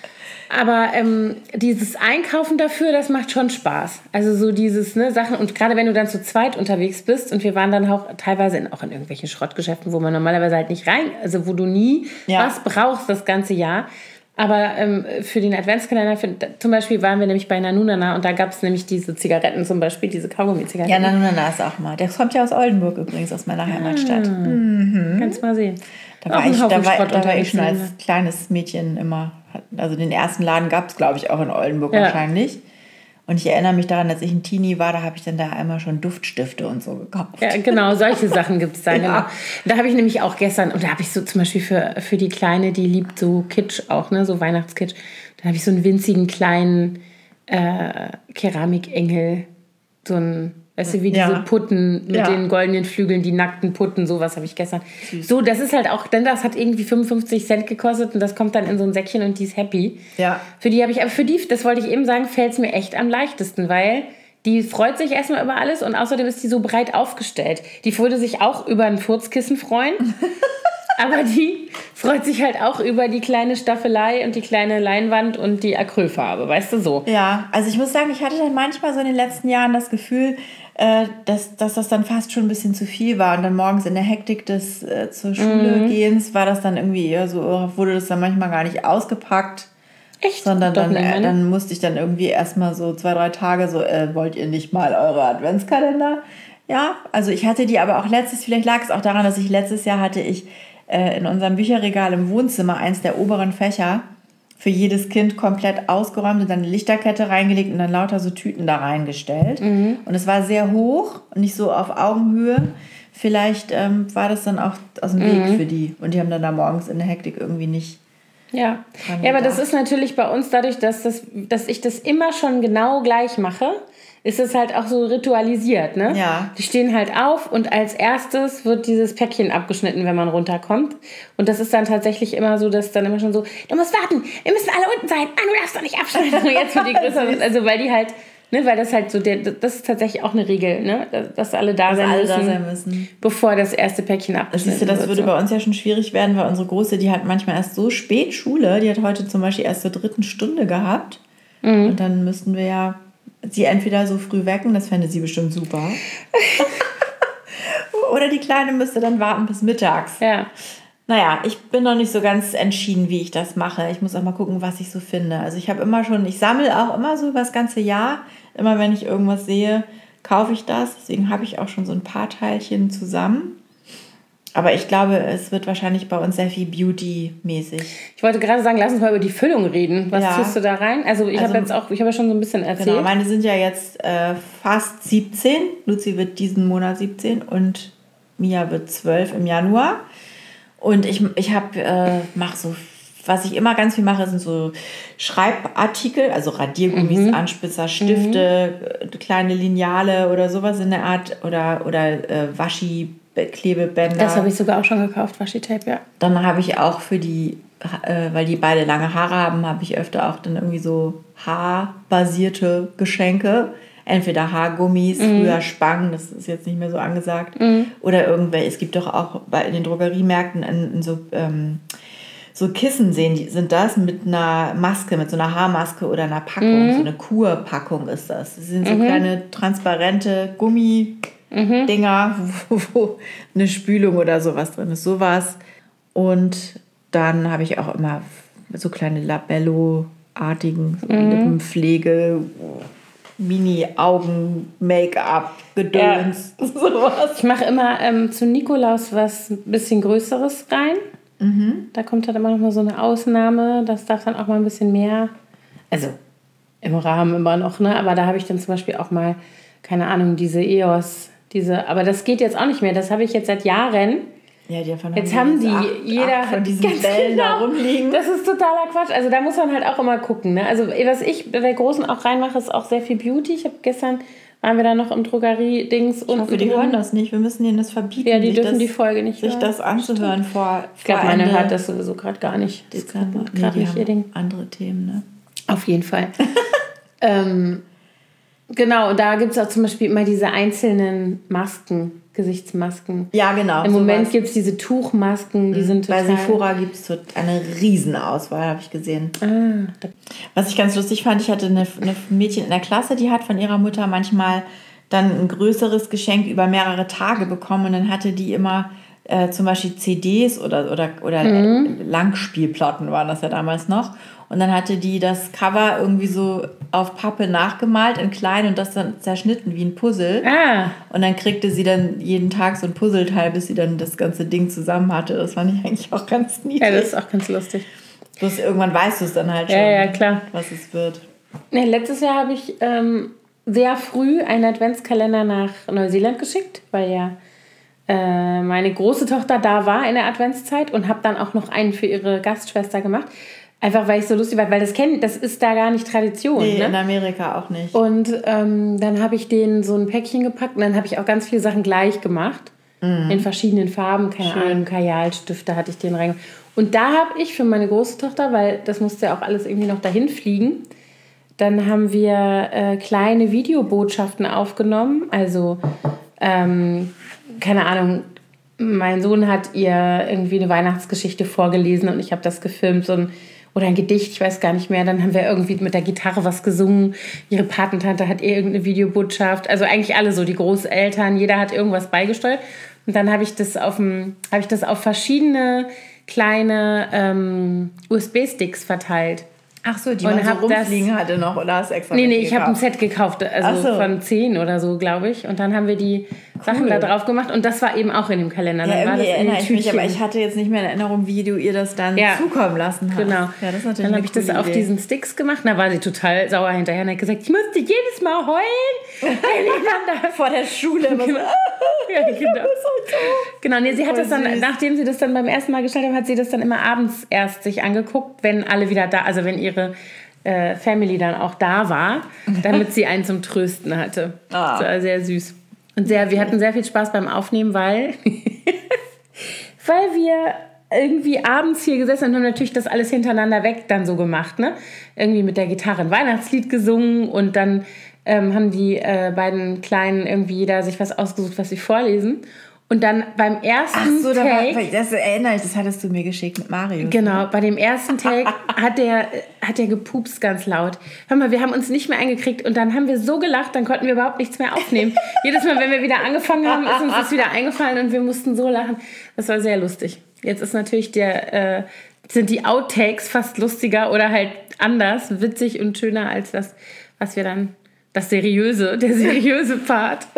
Aber ähm, dieses Einkaufen dafür, das macht schon Spaß. Also so dieses, ne, Sachen, und gerade wenn du dann zu zweit unterwegs bist und wir waren dann auch teilweise in, auch in irgendwelchen Schrottgeschäften, wo man normalerweise halt nicht rein, also wo du nie ja. was brauchst das ganze Jahr. Aber ähm, für den Adventskalender, für, zum Beispiel waren wir nämlich bei Nanunana und da gab es nämlich diese Zigaretten zum Beispiel, diese Kaugummi-Zigaretten. Ja, Nanunana ist auch mal. Der kommt ja aus Oldenburg übrigens, aus meiner Heimatstadt. Ah, mhm. Kannst mal sehen. Da war, ich, da, war, da war ich schon als kleines Mädchen immer, also den ersten Laden gab es, glaube ich, auch in Oldenburg ja. wahrscheinlich. Und ich erinnere mich daran, als ich ein Teenie war, da habe ich dann da einmal schon Duftstifte und so gekauft. Ja, genau, solche Sachen gibt es da. Ja. Genau. Da habe ich nämlich auch gestern, und da habe ich so zum Beispiel für, für die Kleine, die liebt so Kitsch auch, ne, so Weihnachtskitsch, da habe ich so einen winzigen kleinen äh, Keramikengel, so ein, weißt du, wie diese ja. Putten mit ja. den goldenen Flügeln, die nackten Putten, sowas habe ich gestern. Süß. So, das ist halt auch, denn das hat irgendwie fünfundfünfzig Cent gekostet und das kommt dann in so ein Säckchen und die ist happy. Ja. Für die habe ich, aber für die, das wollte ich eben sagen, fällt es mir echt am leichtesten, weil die freut sich erstmal über alles und außerdem ist die so breit aufgestellt. Die würde sich auch über ein Furzkissen freuen. Aber die freut sich halt auch über die kleine Staffelei und die kleine Leinwand und die Acrylfarbe, weißt du, so. Ja, also ich muss sagen, ich hatte dann manchmal so in den letzten Jahren das Gefühl, äh, dass, dass das dann fast schon ein bisschen zu viel war. Und dann morgens in der Hektik des äh, zur Schule mhm. gehens war das dann irgendwie eher so, wurde das dann manchmal gar nicht ausgepackt. Echt? Sondern dann, äh, dann musste ich dann irgendwie erstmal so zwei, drei Tage so, äh, wollt ihr nicht mal eure Adventskalender? Ja, also ich hatte die aber auch letztes, vielleicht lag es auch daran, dass ich letztes Jahr hatte ich in unserem Bücherregal im Wohnzimmer eins der oberen Fächer für jedes Kind komplett ausgeräumt und dann eine Lichterkette reingelegt und dann lauter so Tüten da reingestellt. Mhm. Und es war sehr hoch und nicht so auf Augenhöhe. Vielleicht ähm, war das dann auch aus dem Weg mhm. für die. Und die haben dann da morgens in der Hektik irgendwie nicht... Ja, ja, aber das ist natürlich bei uns dadurch, dass, das, dass ich das immer schon genau gleich mache, ist es halt auch so ritualisiert, ne? Ja. Die stehen halt auf und als erstes wird dieses Päckchen abgeschnitten, wenn man runterkommt. Und das ist dann tatsächlich immer so, dass dann immer schon so, du musst warten, wir müssen alle unten sein, ah, du darfst doch nicht abschneiden. Und jetzt wird die größer sind, also weil die halt, ne, weil das halt so, der, das ist tatsächlich auch eine Regel, ne? Dass alle da, dass sein, alle müssen, da sein müssen, bevor das erste Päckchen abgeschnitten wird. Das, das würde so. Bei uns ja schon schwierig werden, weil unsere Große, die hat manchmal erst so spät Schule, die hat heute zum Beispiel erst zur dritten Stunde gehabt. Mhm. Und dann müssten wir ja sie entweder so früh wecken, das fände sie bestimmt super. Oder die Kleine müsste dann warten bis mittags. Ja. Naja, ich bin noch nicht so ganz entschieden, wie ich das mache. Ich muss auch mal gucken, was ich so finde. Also ich habe immer schon, ich sammle auch immer so über das ganze Jahr. Immer wenn ich irgendwas sehe, kaufe ich das. Deswegen habe ich auch schon so ein paar Teilchen zusammen. Aber ich glaube, es wird wahrscheinlich bei uns sehr viel Beauty-mäßig. Ich wollte gerade sagen, lass uns mal über die Füllung reden. Was ja. tust du da rein? Also ich also, habe jetzt auch, ich habe ja schon so ein bisschen erzählt. Genau, meine sind ja jetzt äh, fast siebzehn. Luzi wird diesen Monat siebzehn und Mia wird zwölf im Januar. Und ich, ich habe, äh, mache so, was ich immer ganz viel mache, sind so Schreibartikel, also Radiergummis, mhm. Anspitzer, Stifte, mhm. kleine Lineale oder sowas in der Art oder, oder äh, Waschi Klebebänder. Das habe ich sogar auch schon gekauft, Washi-Tape, ja. Dann habe ich auch für die, äh, weil die beide lange Haare haben, habe ich öfter auch dann irgendwie so haarbasierte Geschenke. Entweder Haargummis, mhm. früher Spangen, das ist jetzt nicht mehr so angesagt. Mhm. Oder irgendwelche, es gibt doch auch bei, in den Drogeriemärkten in, in so, ähm, so Kissen sehen, die, sind das mit einer Maske, mit so einer Haarmaske oder einer Packung. Mhm. So eine Kurpackung ist das. Das sind so mhm. kleine transparente Gummi- Mhm. Dinger, wo, wo eine Spülung oder sowas drin ist, sowas. Und dann habe ich auch immer so kleine Labello-artigen so mhm. Lippenpflege, Mini-Augen, Make-up, Gedöns, ja. sowas. Ich mache immer ähm, zu Nikolaus was ein bisschen Größeres rein. Mhm. Da kommt halt immer noch mal so eine Ausnahme. Das darf dann auch mal ein bisschen mehr, also im Rahmen immer noch, ne? Aber da habe ich dann zum Beispiel auch mal, keine Ahnung, diese E O S, diese, aber das geht jetzt auch nicht mehr. Das habe ich jetzt seit Jahren. Ja, die davon jetzt haben die, acht, jeder acht von diesen ganz Bällen genau, da rumliegen. Das ist totaler Quatsch. Also da muss man halt auch immer gucken. Ne? Also was ich bei Großen auch reinmache, ist auch sehr viel Beauty. Ich habe gestern, waren wir da noch im Drogerie-Dings. Ich hoffe, die hören das nicht. Wir müssen denen das verbieten. Ja, die dürfen das, die Folge nicht sich hören. das anzuhören vor, Ich glaube, vor meine Ende hört das sowieso gerade gar nicht. Dezember. Das gerade Nee, nicht ihr Ding. Andere Themen, ne? Auf jeden Fall. ähm, genau, und da gibt es auch zum Beispiel immer diese einzelnen Masken, Gesichtsmasken. Ja, genau. Im Moment sowas. gibt es diese Tuchmasken, die sind total... Bei Sephora gibt es eine Riesenauswahl, habe ich gesehen. Ah, da- Was ich ganz lustig fand, ich hatte eine, eine Mädchen in der Klasse, die hat von ihrer Mutter manchmal dann ein größeres Geschenk über mehrere Tage bekommen und dann hatte die immer äh, zum Beispiel C Ds oder, oder, oder Mhm. Langspielplatten waren das ja damals noch. Und dann hatte die das Cover irgendwie so auf Pappe nachgemalt in klein und das dann zerschnitten wie ein Puzzle. Ah, Und dann kriegte sie dann jeden Tag so ein Puzzleteil, bis sie dann das ganze Ding zusammen hatte. Das fand ich eigentlich auch ganz niedlich. ja, das ist auch ganz lustig. Bloß irgendwann weißt du es dann halt schon, Ja, ja, klar. was es wird. Nee, letztes Jahr habe ich ähm, sehr früh einen Adventskalender nach Neuseeland geschickt, weil ja äh, meine große Tochter da war in der Adventszeit und habe dann auch noch einen für ihre Gastschwester gemacht. Einfach, weil ich so lustig war, weil das kennen, das ist da gar nicht Tradition. Nee, ne? in Amerika auch nicht. Und ähm, dann habe ich denen so ein Päckchen gepackt und dann habe ich auch ganz viele Sachen gleich gemacht. Mhm. In verschiedenen Farben, keine Schön. Ahnung, Kajalstifte hatte ich den rein. Und da habe ich für meine große Tochter, weil das musste ja auch alles irgendwie noch dahin fliegen, dann haben wir äh, kleine Videobotschaften aufgenommen. Also, ähm, keine Ahnung, mein Sohn hat ihr irgendwie eine Weihnachtsgeschichte vorgelesen und ich habe das gefilmt, so ein oder ein Gedicht, ich weiß gar nicht mehr. Dann haben wir irgendwie mit der Gitarre was gesungen. Ihre Patentante hat ihr irgendeine Videobotschaft. Also eigentlich alle so, die Großeltern, jeder hat irgendwas beigesteuert. Und dann habe ich das auf dem, habe ich das auf verschiedene kleine ähm, U S B-Sticks verteilt. Ach so, die Und man so hab rumfliegen das- hatte noch oder hast du extra Nee, nee, welche ich habe ein gekauft? Set gekauft, also Ach so. von zehn oder so, glaube ich. Und dann haben wir die Sachen da drauf gemacht und das war eben auch in dem Kalender. Ja, Dann war irgendwie das in den erinnere ich mich, aber Tütchen. ich hatte jetzt nicht mehr in Erinnerung, wie du ihr das dann Ja. zukommen lassen hast. Genau. Ja, das ist natürlich Dann habe ich das eine auf coole Idee. diesen Sticks gemacht. Da war sie total sauer hinterher und hat gesagt, ich musste jedes Mal heulen. Wenn ich dann da vor der Schule. Immer so, Genau. Ja, genau. Genau, nee, sie hat Voll das dann, süß. nachdem sie das dann beim ersten Mal gestellt hat, hat sie das dann immer abends erst sich angeguckt, wenn alle wieder da, also wenn ihre äh, Family dann auch da war, damit sie einen zum Trösten hatte. Ah. Das war sehr süß. Und sehr, wir hatten sehr viel Spaß beim Aufnehmen, weil, weil wir irgendwie abends hier gesessen und haben natürlich das alles hintereinander weg dann so gemacht, ne? Irgendwie mit der Gitarre ein Weihnachtslied gesungen und dann ähm, haben die äh, beiden Kleinen irgendwie jeder sich was ausgesucht, was sie vorlesen. Und dann beim ersten Ach so, da Take... war, das erinnere ich, das hattest du mir geschickt mit Marius. Genau, bei dem ersten Take hat der, hat der gepupst ganz laut. Hör mal, wir haben uns nicht mehr eingekriegt und dann haben wir so gelacht, dann konnten wir überhaupt nichts mehr aufnehmen. Jedes Mal, wenn wir wieder angefangen haben, ist uns das wieder eingefallen und wir mussten so lachen. Das war sehr lustig. Jetzt ist natürlich der, äh, sind die Outtakes fast lustiger oder halt anders, witzig und schöner als das, was wir dann, das seriöse, der seriöse Part.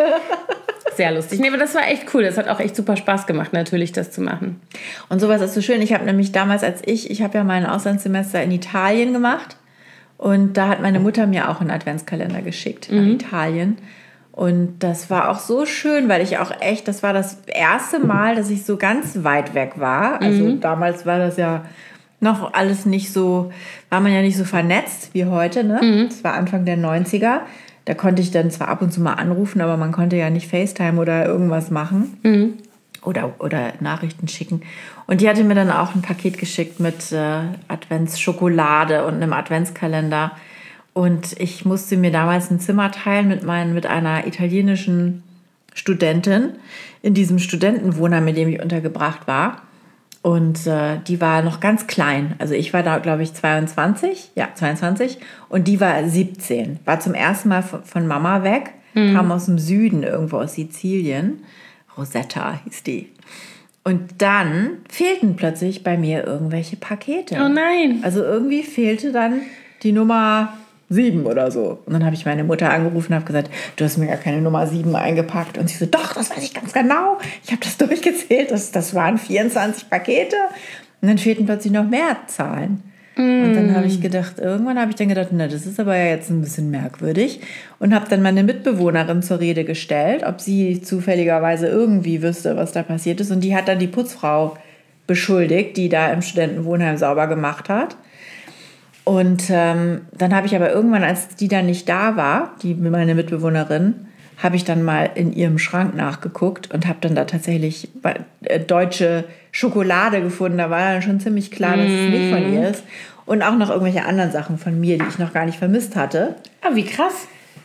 Sehr lustig. Nee, aber das war echt cool. Das hat auch echt super Spaß gemacht, natürlich, das zu machen. Und sowas ist so schön. Ich habe nämlich damals, als ich, ich habe ja mein Auslandssemester in Italien gemacht und da hat meine Mutter mir auch einen Adventskalender geschickt nach Italien. Und das war auch so schön, weil ich auch echt, das war das erste Mal, dass ich so ganz weit weg war. Also damals war das ja noch alles nicht so, war man ja nicht so vernetzt wie heute, ne? Das war Anfang der neunziger. Da konnte ich dann zwar ab und zu mal anrufen, aber man konnte ja nicht FaceTime oder irgendwas machen. Mhm. Oder, oder Nachrichten schicken. Und die hatte mir dann auch ein Paket geschickt mit äh, Adventsschokolade und einem Adventskalender. Und ich musste mir damals ein Zimmer teilen mit, mein, mit einer italienischen Studentin in diesem Studentenwohnheim, mit dem ich untergebracht war. Und äh, die war noch ganz klein. Also ich war da, glaube ich, zweiundzwanzig. Ja, zweiundzwanzig. Und die war siebzehn. War zum ersten Mal von, von Mama weg. Mhm. Kam aus dem Süden, irgendwo aus Sizilien. Rosetta hieß die. Und dann fehlten plötzlich bei mir irgendwelche Pakete. Oh nein. Also irgendwie fehlte dann die Nummer sieben oder so. Und dann habe ich meine Mutter angerufen und habe gesagt, du hast mir gar keine Nummer sieben eingepackt. Und sie so, doch, das weiß ich ganz genau. Ich habe das durchgezählt. Das, das waren vierundzwanzig Pakete. Und dann fehlten plötzlich noch mehr Zahlen. Mm. Und dann habe ich gedacht, irgendwann habe ich dann gedacht, na, das ist aber ja jetzt ein bisschen merkwürdig. Und habe dann meine Mitbewohnerin zur Rede gestellt, ob sie zufälligerweise irgendwie wüsste, was da passiert ist. Und die hat dann die Putzfrau beschuldigt, die da im Studentenwohnheim sauber gemacht hat. Und ähm, dann habe ich aber irgendwann, als die dann nicht da war, die meine Mitbewohnerin, habe ich dann mal in ihrem Schrank nachgeguckt und habe dann da tatsächlich deutsche Schokolade gefunden. Da war dann schon ziemlich klar, dass es nicht von ihr ist. Und auch noch irgendwelche anderen Sachen von mir, die ich noch gar nicht vermisst hatte. Ah, wie krass.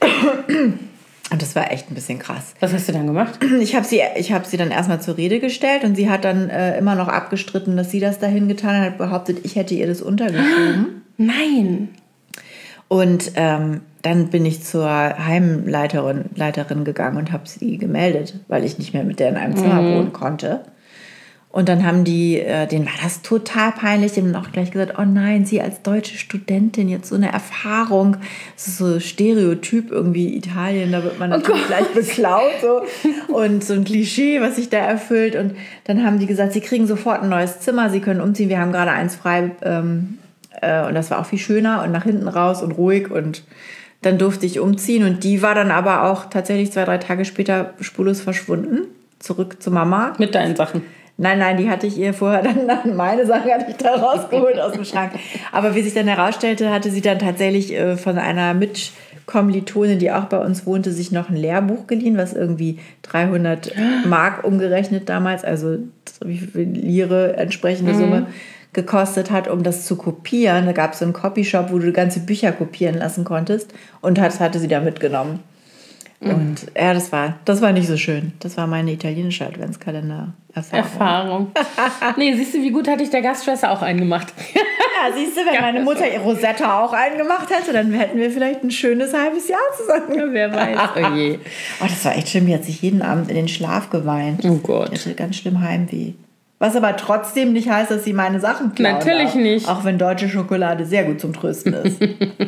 Und das war echt ein bisschen krass. Was hast du dann gemacht? Ich habe sie, ich hab sie dann erstmal zur Rede gestellt und sie hat dann äh, immer noch abgestritten, dass sie das dahin getan hat, behauptet, ich hätte ihr das untergeschoben. Nein. Und ähm, dann bin ich zur Heimleiterin Leiterin gegangen und habe sie gemeldet, weil ich nicht mehr mit der in einem Zimmer mhm. wohnen konnte. Und dann haben die, äh, denen war das total peinlich, die haben auch gleich gesagt, oh nein, sie als deutsche Studentin, jetzt so eine Erfahrung, das ist so Stereotyp irgendwie Italien, da wird man natürlich oh gleich beklaut so. Und so ein Klischee, was sich da erfüllt. Und dann haben die gesagt, sie kriegen sofort ein neues Zimmer, sie können umziehen, wir haben gerade eins frei. Ähm, äh, und das war auch viel schöner und nach hinten raus und ruhig. Und dann durfte ich umziehen. Und die war dann aber auch tatsächlich zwei, drei Tage später spurlos verschwunden, zurück zu Mama. Mit deinen Sachen. Nein, nein, die hatte ich ihr vorher dann, meine Sachen hatte ich da rausgeholt aus dem Schrank. Aber wie sich dann herausstellte, hatte sie dann tatsächlich äh, von einer Mitkommilitonin, die auch bei uns wohnte, sich noch ein Lehrbuch geliehen, was irgendwie dreihundert Mark umgerechnet damals, also wie viel Lire entsprechende mhm. Summe gekostet hat, um das zu kopieren. Da gab es so einen Copyshop, wo du ganze Bücher kopieren lassen konntest und das hatte sie da mitgenommen. Und ja, das war, das war nicht so schön. Das war meine italienische Adventskalender-Erfahrung. Erfahrung. Nee, siehst du, wie gut hatte ich der Gastschwester auch einen gemacht. Ja, siehst du, wenn meine Mutter ihr Rosetta auch einen gemacht hätte, dann hätten wir vielleicht ein schönes halbes Jahr zusammen. Ja, wer weiß. Oh je. Oh, das war echt schlimm. Die hat sich jeden Abend in den Schlaf geweint. Oh Gott. Die hatte ganz schlimm Heimweh. Was aber trotzdem nicht heißt, dass sie meine Sachen klauen. Natürlich darf. nicht. Auch wenn deutsche Schokolade sehr gut zum Trösten ist.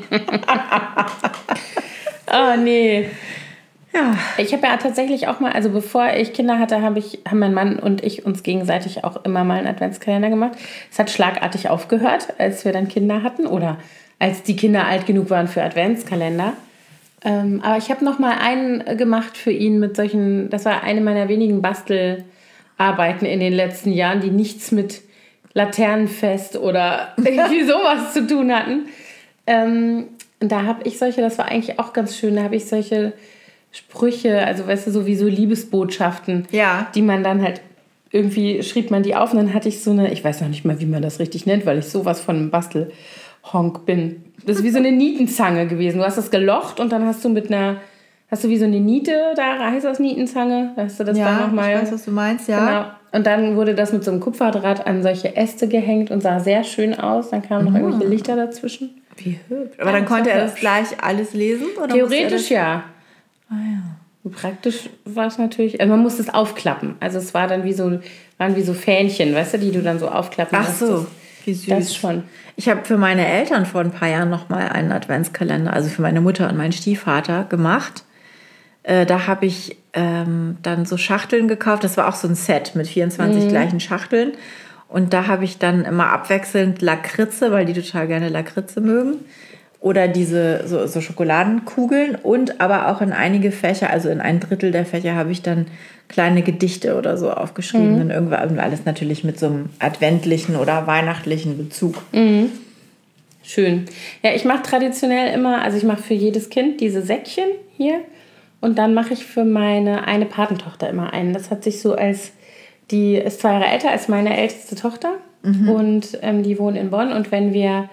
Oh, nee. Ja. Ich habe ja tatsächlich auch mal, also bevor ich Kinder hatte, habe ich, haben mein Mann und ich uns gegenseitig auch immer mal einen Adventskalender gemacht. Es hat schlagartig aufgehört, als wir dann Kinder hatten oder als die Kinder alt genug waren für Adventskalender. Ähm, aber ich habe noch mal einen gemacht für ihn mit solchen, das war eine meiner wenigen Bastelarbeiten in den letzten Jahren, die nichts mit Laternenfest oder irgendwie sowas zu tun hatten. Ähm, und da habe ich solche, das war eigentlich auch ganz schön, da habe ich solche Sprüche, also weißt du, sowieso Liebesbotschaften, ja. die man dann halt irgendwie, schrieb man die auf und dann hatte ich so eine, ich weiß noch nicht mal, wie man das richtig nennt, weil ich sowas von einem Bastelhonk bin. Das ist wie so eine Nietenzange gewesen. Du hast das gelocht und dann hast du mit einer, hast du wie so eine Niete, da heißt das Nietenzange, da hast du das ja, dann nochmal. Ich weiß, was du meinst, ja. Genau. Und dann wurde das mit so einem Kupferdraht an solche Äste gehängt und sah sehr schön aus. Dann kamen noch mhm. irgendwelche Lichter dazwischen. Wie hübsch. Aber dann konnte er das gleich alles lesen? Oder theoretisch ja. Ah ja. Praktisch war es natürlich, also man musste es aufklappen. Also es war dann wie so, waren wie so Fähnchen, weißt du, die du dann so aufklappen musstest. Ach so, wie süß. Das schon. Ich habe für meine Eltern vor ein paar Jahren noch mal einen Adventskalender, also für meine Mutter und meinen Stiefvater gemacht. Äh, da habe ich ähm, dann so Schachteln gekauft. Das war auch so ein Set mit vierundzwanzig mhm. gleichen Schachteln. Und da habe ich dann immer abwechselnd Lakritze, weil die total gerne Lakritze mögen. Oder diese so, so Schokoladenkugeln und aber auch in einige Fächer, also in ein Drittel der Fächer habe ich dann kleine Gedichte oder so aufgeschrieben. Mhm. Und irgendwann alles natürlich mit so einem adventlichen oder weihnachtlichen Bezug. Mhm. Schön. Ja, ich mache traditionell immer, also ich mache für jedes Kind diese Säckchen hier und dann mache ich für meine eine Patentochter immer einen. Das hat sich so als, die ist zwei Jahre älter als meine älteste Tochter mhm. und ähm, die wohnt in Bonn und wenn wir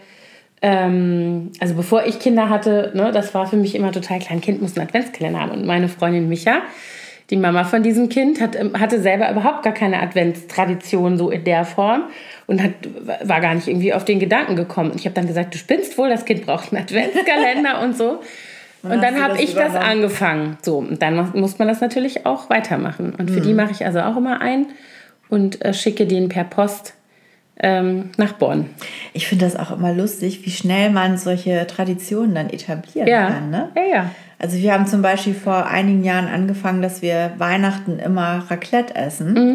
also bevor ich Kinder hatte, ne, das war für mich immer total klar, ein Kind muss einen Adventskalender haben. Und meine Freundin Micha, die Mama von diesem Kind, hat, hatte selber überhaupt gar keine Adventstradition so in der Form und hat, war gar nicht irgendwie auf den Gedanken gekommen. Und ich habe dann gesagt, du spinnst wohl, das Kind braucht einen Adventskalender und so. Und, und dann habe ich das angefangen. So, und dann muss man das natürlich auch weitermachen. Und für mhm. die mache ich also auch immer einen und äh, schicke den per Post Ähm, nach Bonn. Ich finde das auch immer lustig, wie schnell man solche Traditionen dann etablieren ja. kann. Ne? Ja, ja. Also wir haben zum Beispiel vor einigen Jahren angefangen, dass wir Weihnachten immer Raclette essen. Mhm.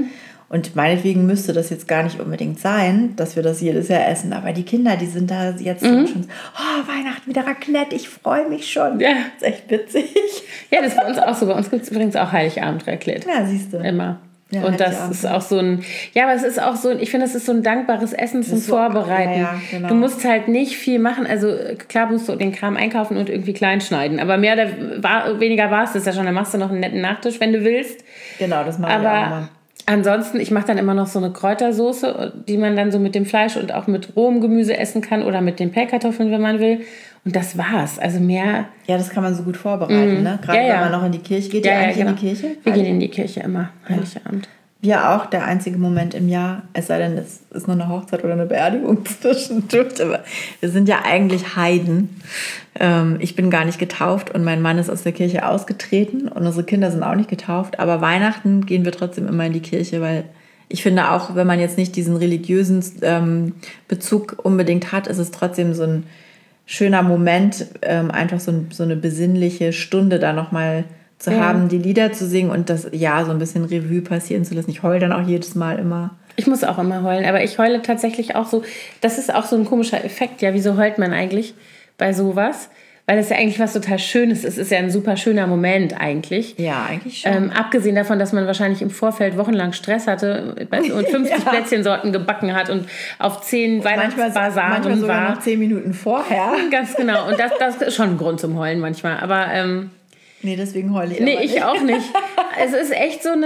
Und meinetwegen müsste das jetzt gar nicht unbedingt sein, dass wir das jedes Jahr essen. Aber die Kinder, die sind da jetzt mhm. schon so, oh, Weihnachten wieder Raclette, ich freue mich schon. Ja. Das ist echt witzig. Ja, das ist bei uns auch so. Bei uns gibt es übrigens auch Heiligabend Raclette. Ja, siehst du. Immer. Ja, und das ist auch so ein, ja, aber es ist auch so, ich finde, das ist so ein dankbares Essen zum so, Vorbereiten. Ja, ja, genau. Du musst halt nicht viel machen, also klar musst du den Kram einkaufen und irgendwie klein schneiden, aber mehr oder war, weniger war es das ja schon, dann machst du noch einen netten Nachtisch, wenn du willst. Genau, das machen aber wir auch immer. Ansonsten, ich mache dann immer noch so eine Kräutersoße, die man dann so mit dem Fleisch und auch mit rohem Gemüse essen kann oder mit den Pellkartoffeln, wenn man will. Und das war's. Also mehr... Ja, das kann man so gut vorbereiten, mm. ne? Gerade ja, ja. wenn man noch in die Kirche geht. Ja, ihr ja, eigentlich genau. in die Kirche? Wir gehen in die Kirche immer, Heiligabend. Ja. Wir auch, der einzige Moment im Jahr, es sei denn, es ist nur eine Hochzeit oder eine Beerdigung zwischendurch, aber wir sind ja eigentlich Heiden. Ähm, ich bin gar nicht getauft und mein Mann ist aus der Kirche ausgetreten und unsere Kinder sind auch nicht getauft, aber Weihnachten gehen wir trotzdem immer in die Kirche, weil ich finde auch, wenn man jetzt nicht diesen religiösen ähm, Bezug unbedingt hat, ist es trotzdem so ein schöner Moment, ähm, einfach so, ein, so eine besinnliche Stunde da nochmal zu ja. haben, die Lieder zu singen und das Jahr so ein bisschen Revue passieren zu lassen. Ich heule dann auch jedes Mal immer. Ich muss auch immer heulen, aber ich heule tatsächlich auch so, das ist auch so ein komischer Effekt, ja, wieso heult man eigentlich bei sowas? Weil das ja eigentlich was total Schönes ist. Es ist ja ein super schöner Moment eigentlich. Ja, eigentlich schon. Ähm, abgesehen davon, dass man wahrscheinlich im Vorfeld wochenlang Stress hatte und fünfzig ja. Plätzchensorten gebacken hat und auf zehn Weihnachtsbasaren manchmal sogar war. noch zehn Minuten vorher. Ganz genau. Und das, das ist schon ein Grund zum Heulen manchmal. Aber ähm, nee, deswegen heule ich Nee, aber ich nicht. auch nicht. Es ist echt so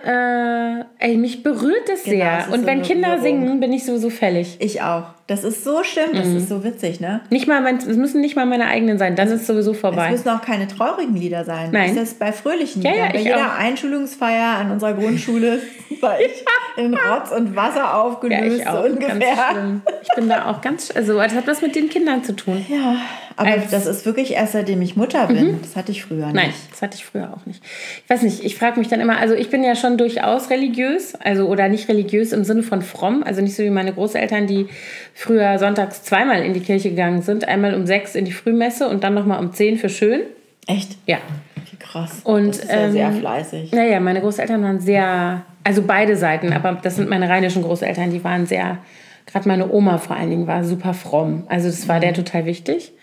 eine, äh, ey, mich berührt das Genau, sehr. es ist und so wenn eine Kinder Rührung. singen, bin ich sowieso fällig. Ich auch. Das ist so schlimm, das mhm. ist so witzig, ne? Nicht mal mein, es müssen nicht mal meine eigenen sein, dann ist es sowieso vorbei. Es müssen auch keine traurigen Lieder sein. Nein. Das ist bei fröhlichen Ja, Liedern. ja, bei ich jeder auch. Einschulungsfeier an unserer Grundschule war ich in Rotz und Wasser aufgelöst, ja, ich auch. so ungefähr. Ganz schlimm. Ich bin da auch ganz, also das hat was mit den Kindern zu tun. Ja, aber Als, das ist wirklich erst seitdem ich Mutter bin. Mhm. Das hatte ich früher nicht. Nein, das hatte ich früher auch nicht. Ich weiß nicht, ich frage mich dann immer, also ich bin ja schon durchaus religiös, also oder nicht religiös im Sinne von fromm, also nicht so wie meine Großeltern, die früher sonntags zweimal in die Kirche gegangen sind, einmal um sechs in die Frühmesse und dann nochmal um zehn für schön. Echt? Ja. Wie krass. Und, das ist ja ähm, sehr fleißig. Naja, meine Großeltern waren sehr, also beide Seiten, aber das sind meine rheinischen Großeltern, die waren sehr, gerade meine Oma vor allen Dingen war super fromm. Also das war der total wichtig.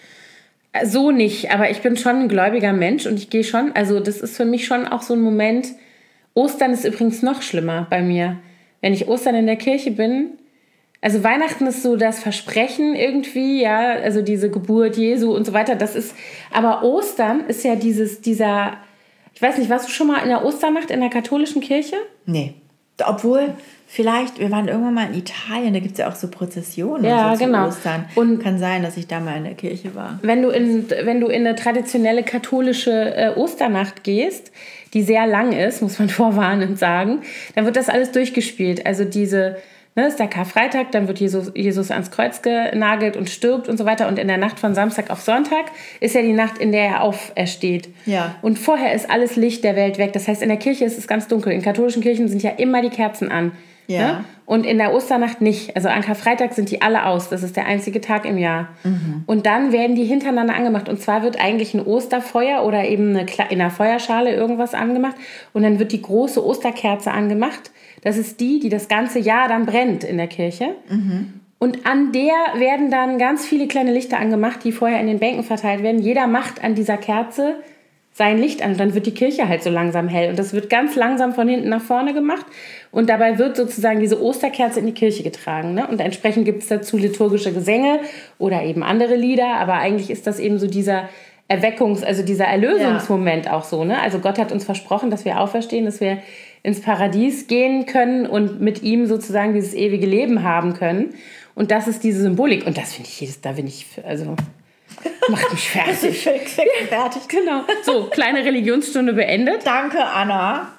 So nicht, aber ich bin schon ein gläubiger Mensch und ich gehe schon, also das ist für mich schon auch so ein Moment. Ostern ist übrigens noch schlimmer bei mir. Wenn ich Ostern in der Kirche bin, also Weihnachten ist so das Versprechen irgendwie, ja, also diese Geburt Jesu und so weiter, das ist, aber Ostern ist ja dieses, dieser, ich weiß nicht, warst du schon mal in der Osternacht in der katholischen Kirche? Nee, obwohl, vielleicht, wir waren irgendwann mal in Italien, da gibt es ja auch so Prozessionen ja, so genau. zu Ostern. Und kann sein, dass ich da mal in der Kirche war. Wenn du in, wenn du in eine traditionelle katholische äh, Osternacht gehst, die sehr lang ist, muss man vorwarnend sagen, dann wird das alles durchgespielt. Also diese, ne, ist der Karfreitag, dann wird Jesus, Jesus ans Kreuz genagelt und stirbt und so weiter. Und in der Nacht von Samstag auf Sonntag ist ja die Nacht, in der er aufersteht. Ja. Und vorher ist alles Licht der Welt weg. Das heißt, in der Kirche ist es ganz dunkel. In katholischen Kirchen sind ja immer die Kerzen an. Ja. Ne? Und in der Osternacht nicht. Also an Karfreitag sind die alle aus. Das ist der einzige Tag im Jahr. Mhm. Und dann werden die hintereinander angemacht. Und zwar wird eigentlich ein Osterfeuer oder eben eine, in einer Feuerschale irgendwas angemacht. Und dann wird die große Osterkerze angemacht. Das ist die, die das ganze Jahr dann brennt in der Kirche. Mhm. Und an der werden dann ganz viele kleine Lichter angemacht, die vorher in den Bänken verteilt werden. Jeder macht an dieser Kerze sein Licht an. Und dann wird die Kirche halt so langsam hell. Und das wird ganz langsam von hinten nach vorne gemacht. Und dabei wird sozusagen diese Osterkerze in die Kirche getragen. Ne? Und entsprechend gibt es dazu liturgische Gesänge oder eben andere Lieder. Aber eigentlich ist das eben so dieser Erweckungs-, also dieser Erlösungsmoment ja. auch so. Ne? Also Gott hat uns versprochen, dass wir auferstehen, dass wir ins Paradies gehen können und mit ihm sozusagen dieses ewige Leben haben können. Und das ist diese Symbolik. Und das finde ich jedes, da bin ich, also macht mich fertig. fix, fix, fertig. Genau. So, kleine Religionsstunde beendet. Danke, Anna.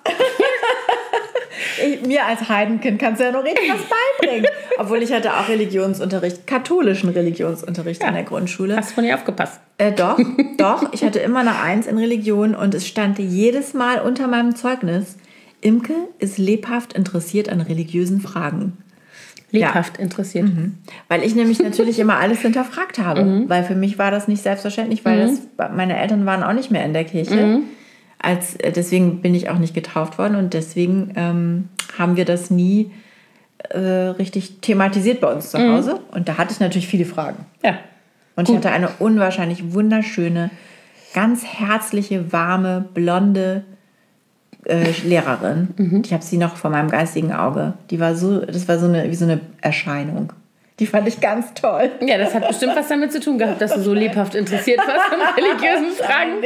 Ich, mir als Heidenkind kannst du ja noch richtig was beibringen. Obwohl ich hatte auch Religionsunterricht, katholischen Religionsunterricht ja. in der Grundschule. Hast du von ihr aufgepasst? Äh, doch, doch. Ich hatte immer eine Eins in Religion und es stand jedes Mal unter meinem Zeugnis, Imke ist lebhaft interessiert an religiösen Fragen. Lebhaft ja. interessiert. Mhm. Weil ich nämlich natürlich immer alles hinterfragt habe. Mhm. Weil für mich war das nicht selbstverständlich, weil mhm. das, meine Eltern waren auch nicht mehr in der Kirche. Mhm. als, deswegen bin ich auch nicht getauft worden und deswegen ähm, haben wir das nie äh, richtig thematisiert bei uns zu Hause. Mhm. Und da hatte ich natürlich viele Fragen. Ja. Und Gut. ich hatte eine unwahrscheinlich wunderschöne, ganz herzliche, warme, blonde äh, Lehrerin. Mhm. Ich habe sie noch vor meinem geistigen Auge. Die war so, das war so eine, wie so eine Erscheinung. Die fand ich ganz toll. Ja, das hat bestimmt was damit zu tun gehabt, dass du so lebhaft interessiert warst an religiösen Fragen.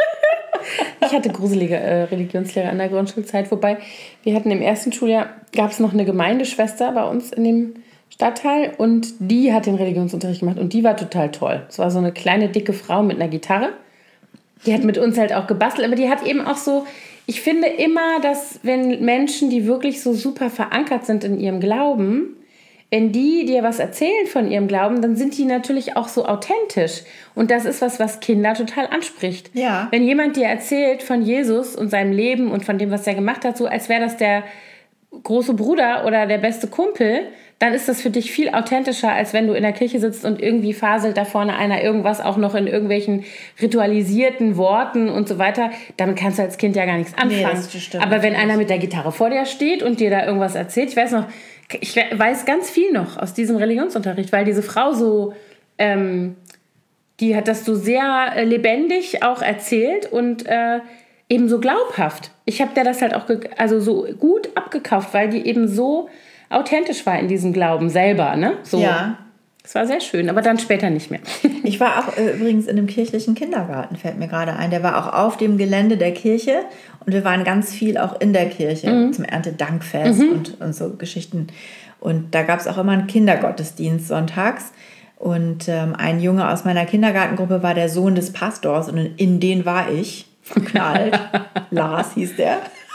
Ich hatte gruselige äh, Religionslehrer an der Grundschulzeit, wobei wir hatten im ersten Schuljahr, gab es noch eine Gemeindeschwester bei uns in dem Stadtteil und die hat den Religionsunterricht gemacht und die war total toll. Es war so eine kleine, dicke Frau mit einer Gitarre. Die hat mit uns halt auch gebastelt, aber die hat eben auch so, ich finde immer, dass wenn Menschen, die wirklich so super verankert sind in ihrem Glauben, wenn die dir was erzählen von ihrem Glauben, dann sind die natürlich auch so authentisch. Und das ist was, was Kinder total anspricht. Ja. Wenn jemand dir erzählt von Jesus und seinem Leben und von dem, was er gemacht hat, so als wäre das der große Bruder oder der beste Kumpel, dann ist das für dich viel authentischer, als wenn du in der Kirche sitzt und irgendwie faselt da vorne einer irgendwas auch noch in irgendwelchen ritualisierten Worten und so weiter. Damit kannst du als Kind ja gar nichts anfangen. Nee, das stimmt. Aber wenn einer mit der Gitarre vor dir steht und dir da irgendwas erzählt, ich weiß noch, ich weiß ganz viel noch aus diesem Religionsunterricht, weil diese Frau so, ähm, die hat das so sehr äh, lebendig auch erzählt und äh, eben so glaubhaft. Ich habe der das halt auch ge- also so gut abgekauft, weil die eben so authentisch war in diesem Glauben selber, ne? So. Ja. Das war sehr schön, aber dann später nicht mehr. Ich war auch äh, übrigens in einem kirchlichen Kindergarten, fällt mir gerade ein. Der war auch auf dem Gelände der Kirche und wir waren ganz viel auch in der Kirche mhm. zum Erntedankfest mhm. und, und so Geschichten. Und da gab es auch immer einen Kindergottesdienst sonntags. Und ähm, ein Junge aus meiner Kindergartengruppe war der Sohn des Pastors und in den war ich verknallt. Lars hieß der.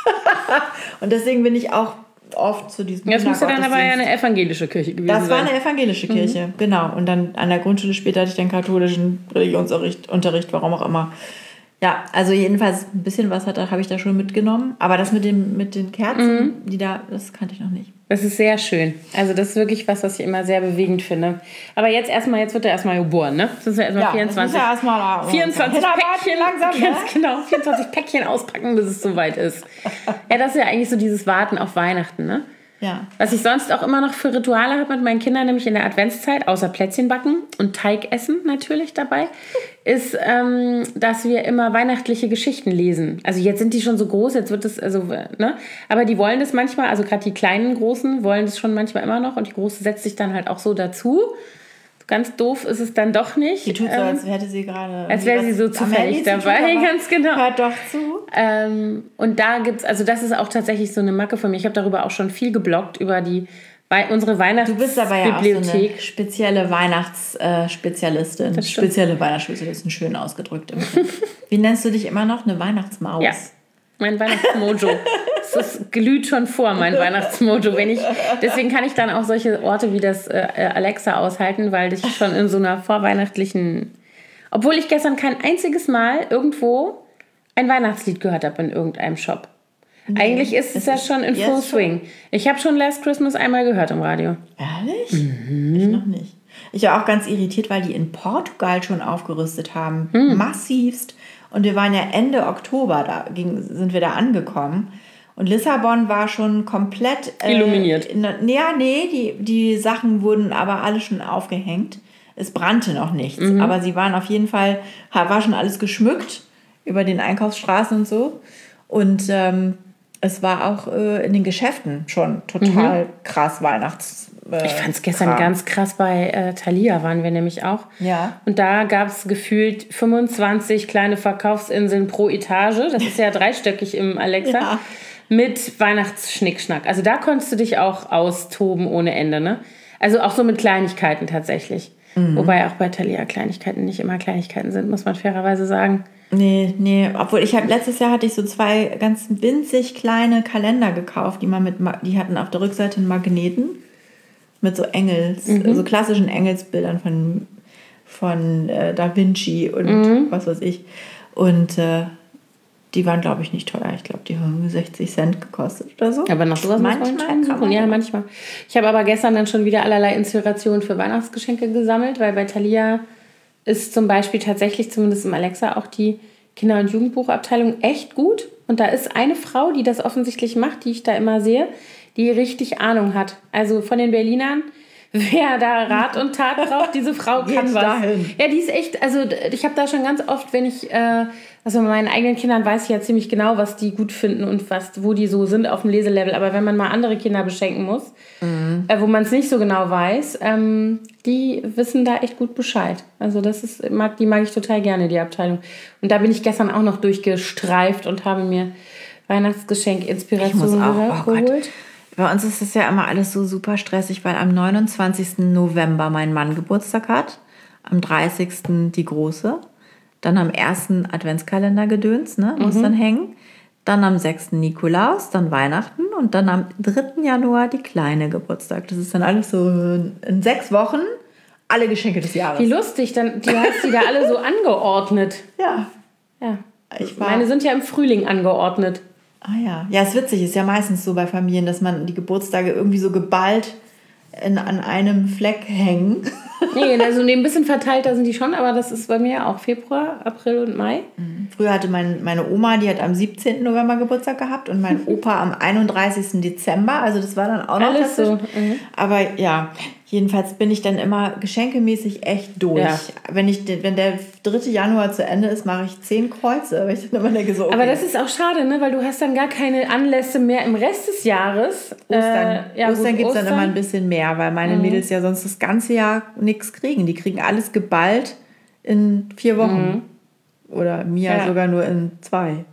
Und deswegen bin ich auch oft zu diesem Das müsste dann aber ja eine evangelische Kirche gewesen sein. Das war eine evangelische Kirche, mhm. genau. Und dann an der Grundschule später hatte ich den katholischen Religionsunterricht, Unterricht, warum auch immer. Ja, also jedenfalls ein bisschen was habe ich da schon mitgenommen. Aber das mit, dem, mit den Kerzen, mhm. die da, das kannte ich noch nicht. Das ist sehr schön. Also das ist wirklich was, was ich immer sehr bewegend finde. Aber jetzt erstmal, jetzt wird er erstmal geboren, ne? Das ist ja erstmal ja, vierundzwanzig, ja erstmal da, vierundzwanzig Päckchen langsam, ganz ne? genau, vierundzwanzig Päckchen auspacken, bis es soweit ist. Ja, das ist ja eigentlich so dieses Warten auf Weihnachten, ne? Ja. Was ich sonst auch immer noch für Rituale habe mit meinen Kindern, nämlich in der Adventszeit, außer Plätzchen backen und Teig essen natürlich dabei, ist, ähm, dass wir immer weihnachtliche Geschichten lesen. Also jetzt sind die schon so groß, jetzt wird es, also, ne? Aber die wollen das manchmal, also gerade die kleinen Großen wollen das schon manchmal immer noch und die Große setzt sich dann halt auch so dazu. Ganz doof ist es dann doch nicht. Die tut so, als hätte sie gerade... Als wäre sie so zufällig dabei, ganz genau. Hört doch zu. Ähm, und da gibt's, also das ist auch tatsächlich so eine Macke von mir. Ich habe darüber auch schon viel gebloggt, über die unsere Weihnachtsbibliothek. Du bist aber ja auch so eine spezielle Weihnachtsspezialistin. Spezielle Weihnachtsspezialistin, schön ausgedrückt. Wie nennst du dich immer noch? Eine Weihnachtsmaus? Ja. Mein Weihnachtsmojo. Das glüht schon vor, mein Weihnachtsmojo. Wenn ich, deswegen kann ich dann auch solche Orte wie das äh, Alexa aushalten, weil ich schon in so einer vorweihnachtlichen... Obwohl ich gestern kein einziges Mal irgendwo ein Weihnachtslied gehört habe in irgendeinem Shop. Nee, eigentlich ist es ja schon in Full Swing. Ich habe schon Last Christmas einmal gehört im Radio. Ehrlich? Mhm. Ich noch nicht. Ich war auch ganz irritiert, weil die in Portugal schon aufgerüstet haben. Mhm. Massivst. Und wir waren ja Ende Oktober, da ging, sind wir da angekommen. Und Lissabon war schon komplett... Äh, illuminiert. In, ja, nee, die, die Sachen wurden aber alle schon aufgehängt. Es brannte noch nichts. Mhm. Aber sie waren auf jeden Fall... War schon alles geschmückt über den Einkaufsstraßen und so. Und ähm, es war auch äh, in den Geschäften schon total mhm. krass Weihnachts... Ich fand es gestern Kram. ganz krass, bei äh, Thalia waren wir nämlich auch. Ja. Und da gab es gefühlt fünfundzwanzig kleine Verkaufsinseln pro Etage. Das ist ja dreistöckig im Alexa. Ja. Mit Weihnachtsschnickschnack. Also da konntest du dich auch austoben ohne Ende, ne? Also auch so mit Kleinigkeiten tatsächlich. Mhm. Wobei auch bei Thalia Kleinigkeiten nicht immer Kleinigkeiten sind, muss man fairerweise sagen. Nee, nee. Obwohl ich hab, letztes Jahr hatte ich so zwei ganz winzig kleine Kalender gekauft, die man mit, die hatten auf der Rückseite einen Magneten. Mit so Engels, mhm. so klassischen Engelsbildern von, von äh, Da Vinci und mhm. was weiß ich. Und äh, die waren, glaube ich, nicht teuer. Ich glaube, die haben sechzig Cent gekostet oder so. Aber nach sowas manchmal muss man schon suchen. Ja, manchmal. Ich habe aber gestern dann schon wieder allerlei Inspirationen für Weihnachtsgeschenke gesammelt, weil bei Thalia ist zum Beispiel tatsächlich, zumindest im Alexa, auch die Kinder- und Jugendbuchabteilung echt gut. Und da ist eine Frau, die das offensichtlich macht, die ich da immer sehe, die richtig Ahnung hat. Also von den Berlinern, wer da Rat und Tat braucht, diese Frau kann Geht was. dahin. Ja, die ist echt, also ich habe da schon ganz oft, wenn ich, äh, also bei meinen eigenen Kindern weiß ich ja ziemlich genau, was die gut finden und was, wo die so sind auf dem Leselevel. Aber wenn man mal andere Kinder beschenken muss, mhm. äh, wo man es nicht so genau weiß, ähm, die wissen da echt gut Bescheid. Also das ist, mag, die mag ich total gerne, die Abteilung. Und da bin ich gestern auch noch durchgestreift und habe mir Weihnachtsgeschenk-Inspiration auch, geholt. Oh Bei uns ist es ja immer alles so super stressig, weil am neunundzwanzigsten November mein Mann Geburtstag hat, am dreißigsten die Große, dann am ersten Adventskalender gedöns, ne, muss mhm. dann hängen, dann am sechsten Nikolaus, dann Weihnachten und dann am dritten Januar die Kleine Geburtstag. Das ist dann alles so in sechs Wochen alle Geschenke des Jahres. Wie lustig, dann, du hast die da alle so angeordnet. Ja. Ja. Ich war Meine sind ja im Frühling angeordnet. Ah ja. Ja, ist witzig. Ist ja meistens so bei Familien, dass man die Geburtstage irgendwie so geballt in, an einem Fleck hängen. Nee, also ein bisschen verteilter sind die schon, aber das ist bei mir auch Februar, April und Mai. Früher hatte mein, meine Oma, die hat am siebzehnten November Geburtstag gehabt und mein Opa am einunddreißigsten Dezember. Also das war dann auch noch alles so. Mhm. Aber ja, jedenfalls bin ich dann immer geschenkemäßig echt durch. Ja. Wenn, ich, wenn der dritte Januar zu Ende ist, mache ich zehn Kreuze. Weil ich dann immer denke, so, okay. Aber das ist auch schade, ne? Weil du hast dann gar keine Anlässe mehr im Rest des Jahres. Ostern, äh, ja, Ostern gibt es dann immer ein bisschen mehr, weil meine mhm. Mädels ja sonst das ganze Jahr nichts kriegen. Die kriegen alles geballt in vier Wochen. Mhm. Oder Mia ja. sogar nur in zwei.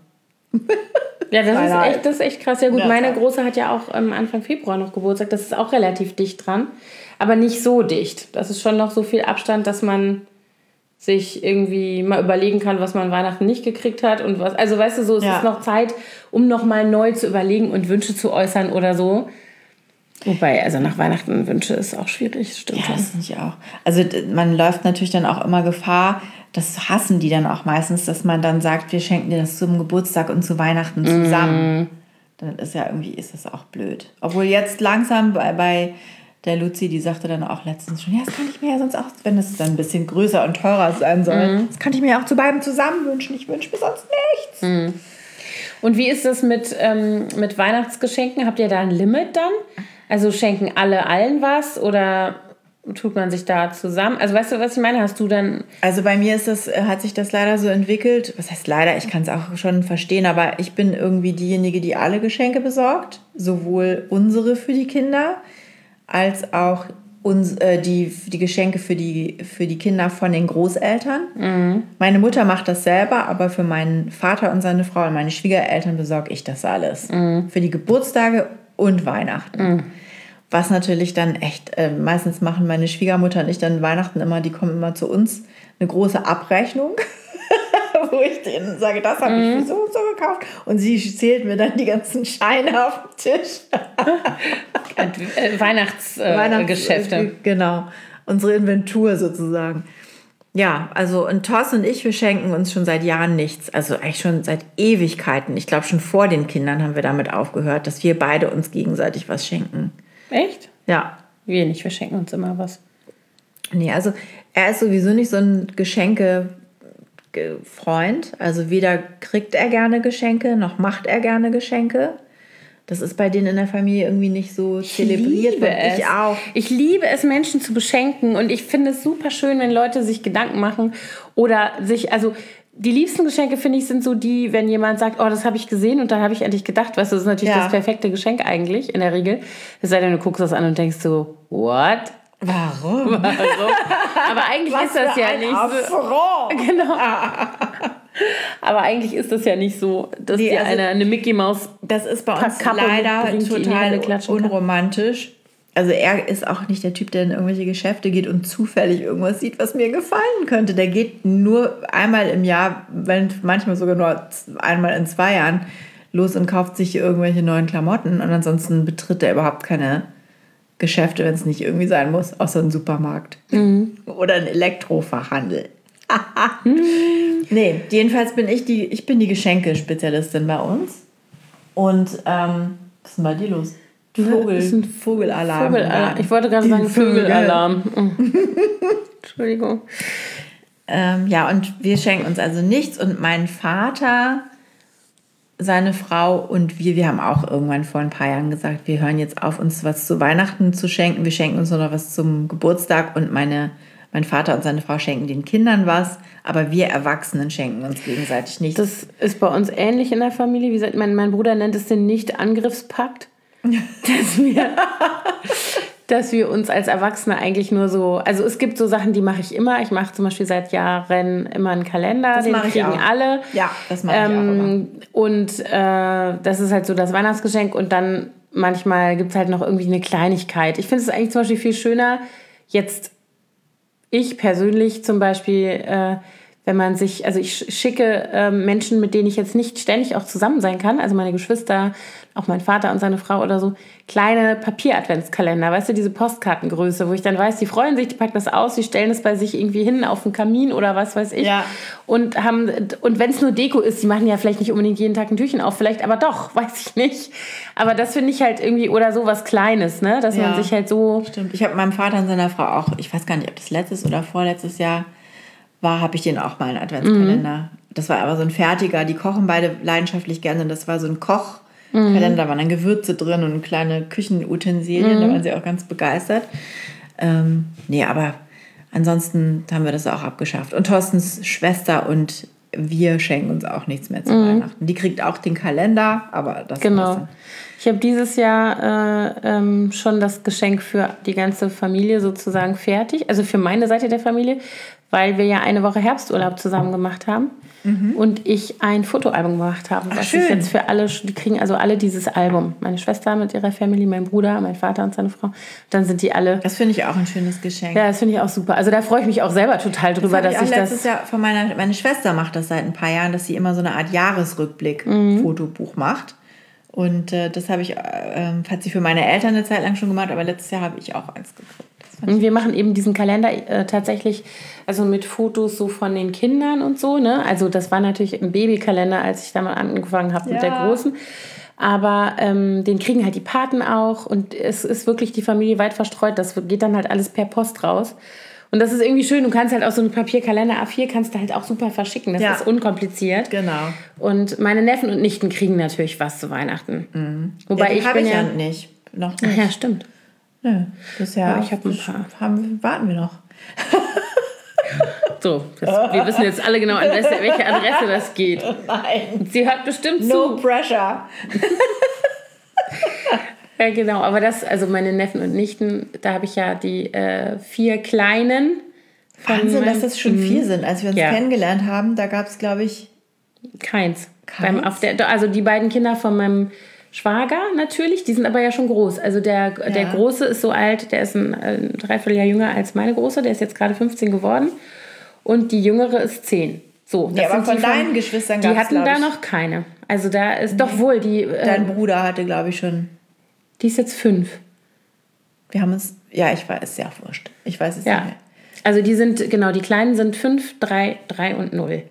Ja, das ist, echt, das ist echt krass. Ja gut, ja, meine Große hat ja auch ähm, Anfang Februar noch Geburtstag. Das ist auch relativ dicht dran. Aber nicht so dicht. Das ist schon noch so viel Abstand, dass man sich irgendwie mal überlegen kann, was man Weihnachten nicht gekriegt hat. Und was. Also weißt du, so es ja. ist noch Zeit, um nochmal neu zu überlegen und Wünsche zu äußern oder so. Wobei, also nach Weihnachten Wünsche ist auch schwierig, stimmt ja, schon. Das finde ich auch. Also man läuft natürlich dann auch immer Gefahr, das hassen die dann auch meistens, dass man dann sagt, wir schenken dir das zum Geburtstag und zu Weihnachten zusammen. Mm. Dann ist ja irgendwie, ist das auch blöd. Obwohl jetzt langsam bei, bei der Luzi, die sagte dann auch letztens schon, ja, das kann ich mir ja sonst auch, wenn es dann ein bisschen größer und teurer sein soll, mm. das kann ich mir auch zu beiden zusammen wünschen. Ich wünsche mir sonst nichts. Mm. Und wie ist das mit, ähm, mit Weihnachtsgeschenken? Habt ihr da ein Limit dann? Also schenken alle allen was oder tut man sich da zusammen? Also weißt du, was ich meine? Hast du dann... Also bei mir ist das, hat sich das leider so entwickelt. Was heißt leider? Ich kann es auch schon verstehen, aber ich bin irgendwie diejenige, die alle Geschenke besorgt. Sowohl unsere für die Kinder, als auch uns, äh, die, die Geschenke für die, für die Kinder von den Großeltern. Mhm. Meine Mutter macht das selber, aber für meinen Vater und seine Frau und meine Schwiegereltern besorge ich das alles. Mhm. Für die Geburtstage und Weihnachten. Mhm. Was natürlich dann echt, äh, meistens machen meine Schwiegermutter und ich dann Weihnachten immer, die kommen immer zu uns, eine große Abrechnung, wo ich denen sage, das habe ich für so und so gekauft. Und sie zählt mir dann die ganzen Scheine auf den Tisch. äh, Weihnachtsgeschäfte. Äh, genau, unsere Inventur sozusagen. Ja, also und Thorsten und ich, wir schenken uns schon seit Jahren nichts. Also eigentlich schon seit Ewigkeiten. Ich glaube, schon vor den Kindern haben wir damit aufgehört, dass wir beide uns gegenseitig was schenken. Echt? Ja. Wir nicht, wir schenken uns immer was. Nee, also er ist sowieso nicht so ein Geschenke-Freund. Also weder kriegt er gerne Geschenke, noch macht er gerne Geschenke. Das ist bei denen in der Familie irgendwie nicht so ich zelebriert. Liebe es. Ich auch. Ich liebe es, Menschen zu beschenken. Und ich finde es super schön, wenn Leute sich Gedanken machen oder sich, also die liebsten Geschenke, finde ich, sind so die, wenn jemand sagt, oh, das habe ich gesehen und dann habe ich endlich gedacht, weißt du, das ist natürlich ja. das perfekte Geschenk eigentlich, in der Regel. Es sei denn, du guckst das an und denkst so, what? Warum? Warum? Aber eigentlich Was ist das ja nicht Affront. so. Genau. Aber eigentlich ist das ja nicht so, dass nee, dir also eine, eine Mickey Maus das ist bei uns leider total unromantisch. Also er ist auch nicht der Typ, der in irgendwelche Geschäfte geht und zufällig irgendwas sieht, was mir gefallen könnte. Der geht nur einmal im Jahr, wenn manchmal sogar nur einmal in zwei Jahren los und kauft sich irgendwelche neuen Klamotten. Und ansonsten betritt er überhaupt keine Geschäfte, wenn es nicht irgendwie sein muss, außer ein Supermarkt mhm. oder ein Elektrofachhandel. mhm. Nee, jedenfalls bin ich die, ich bin die Geschenkespezialistin bei uns. Und ähm, was ist denn bei dir los? Vogel, ist ein Vogelalarm. Vogelalarm. Ich wollte gerade sagen Vögelalarm. Oh. Entschuldigung. Ähm, ja, und wir schenken uns also nichts. Und mein Vater, seine Frau und wir, wir haben auch irgendwann vor ein paar Jahren gesagt, wir hören jetzt auf, uns was zu Weihnachten zu schenken. Wir schenken uns nur noch was zum Geburtstag und meine, mein Vater und seine Frau schenken den Kindern was. Aber wir Erwachsenen schenken uns gegenseitig nichts. Das ist bei uns ähnlich in der Familie. Wie gesagt, mein, mein Bruder nennt es den Nicht-Angriffspakt. dass wir... dass wir uns als Erwachsene eigentlich nur so, also es gibt so Sachen, die mache ich immer. Ich mache zum Beispiel seit Jahren immer einen Kalender, das den mache ich kriegen auch. alle. Ja, das mache ich ähm, auch immer. Und äh, das ist halt so das Weihnachtsgeschenk und dann manchmal gibt es halt noch irgendwie eine Kleinigkeit. Ich finde es eigentlich zum Beispiel viel schöner, jetzt ich persönlich zum Beispiel, äh, wenn man sich, also ich schicke äh, Menschen, mit denen ich jetzt nicht ständig auch zusammen sein kann, also meine Geschwister, auch mein Vater und seine Frau oder so, kleine Papier-Adventskalender, weißt du, diese Postkartengröße, wo ich dann weiß, die freuen sich, die packen das aus, die stellen es bei sich irgendwie hin auf den Kamin oder was weiß ich. Ja. Und haben, und wenn es nur Deko ist, die machen ja vielleicht nicht unbedingt jeden Tag ein Türchen auf, vielleicht aber doch, weiß ich nicht. Aber das finde ich halt irgendwie, oder so was Kleines, ne, dass ja, man sich halt so... Stimmt, ich habe meinem Vater und seiner Frau auch, ich weiß gar nicht, ob das letztes oder vorletztes Jahr war, habe ich denen auch mal einen Adventskalender. Mhm. Das war aber so ein fertiger, die kochen beide leidenschaftlich gerne. Und das war so ein Kochkalender, mhm. da waren dann Gewürze drin und kleine Küchenutensilien, mhm. da waren sie auch ganz begeistert. Ähm, nee, aber ansonsten haben wir das auch abgeschafft. Und Thorstens Schwester und wir schenken uns auch nichts mehr zu mhm. Weihnachten. Die kriegt auch den Kalender, aber das genau. war's dann. Ich habe dieses Jahr äh, ähm, schon das Geschenk für die ganze Familie sozusagen fertig, also für meine Seite der Familie, weil wir ja eine Woche Herbsturlaub zusammen gemacht haben mhm. und ich ein Fotoalbum gemacht habe. Ach, was schön. Ich jetzt für alle, die kriegen also alle dieses Album. Meine Schwester mit ihrer Family, mein Bruder, mein Vater und seine Frau. Dann sind die alle. Das finde ich auch ein schönes Geschenk. Ja, das finde ich auch super. Also da freue ich mich auch selber total drüber, das dass ich, ich auch letztes das. Jahr von meiner meine Schwester macht das seit ein paar Jahren, dass sie immer so eine Art Jahresrückblick-Fotobuch mhm. macht. Und äh, das habe ich, äh, hat sie für meine Eltern eine Zeit lang schon gemacht, aber letztes Jahr habe ich auch eins gekriegt. Und wir machen eben diesen Kalender äh, tatsächlich, also mit Fotos so von den Kindern und so, ne? Also das war natürlich ein Babykalender, als ich da mal angefangen habe ja. mit der Großen. Aber ähm, den kriegen halt die Paten auch und es ist wirklich die Familie weit verstreut. Das geht dann halt alles per Post raus. Und das ist irgendwie schön. Du kannst halt auch so einen Papierkalender A vier kannst du halt auch super verschicken. Das ja. ist unkompliziert. Genau. Und meine Neffen und Nichten kriegen natürlich was zu Weihnachten. Mhm. Wobei ja, ich habe bin ich ja ja nicht. Noch nicht. Ach ja, stimmt. Nö, das ist ja, ja ich habe ein paar. Haben, warten wir noch. So, das, wir wissen jetzt alle genau, an welche Adresse das geht. Nein. Sie hört bestimmt no zu. No pressure. Ja, genau. Aber das, also meine Neffen und Nichten, da habe ich ja die äh, vier Kleinen. Wahnsinn, dass das schon vier sind. Als wir uns ja. kennengelernt haben, da gab es, glaube ich... Keins. Keins? Beim, auf der, also die beiden Kinder von meinem Schwager natürlich, die sind aber ja schon groß. Also der, ja. der Große ist so alt, der ist ein, ein Dreivierteljahr jünger als meine Große, der ist jetzt gerade fünfzehn geworden. Und die Jüngere ist zehn. So, das ja, aber sind von die deinen von, Geschwistern gab es, Die hatten da noch keine. Also da ist nee. doch wohl die... Dein äh, Bruder hatte, glaube ich, schon... Die ist jetzt fünf. Wir haben uns... Ja, ich weiß, ja, wurscht. Ich weiß es ja. nicht mehr. Also die sind, genau, die Kleinen sind fünf, drei, drei und null.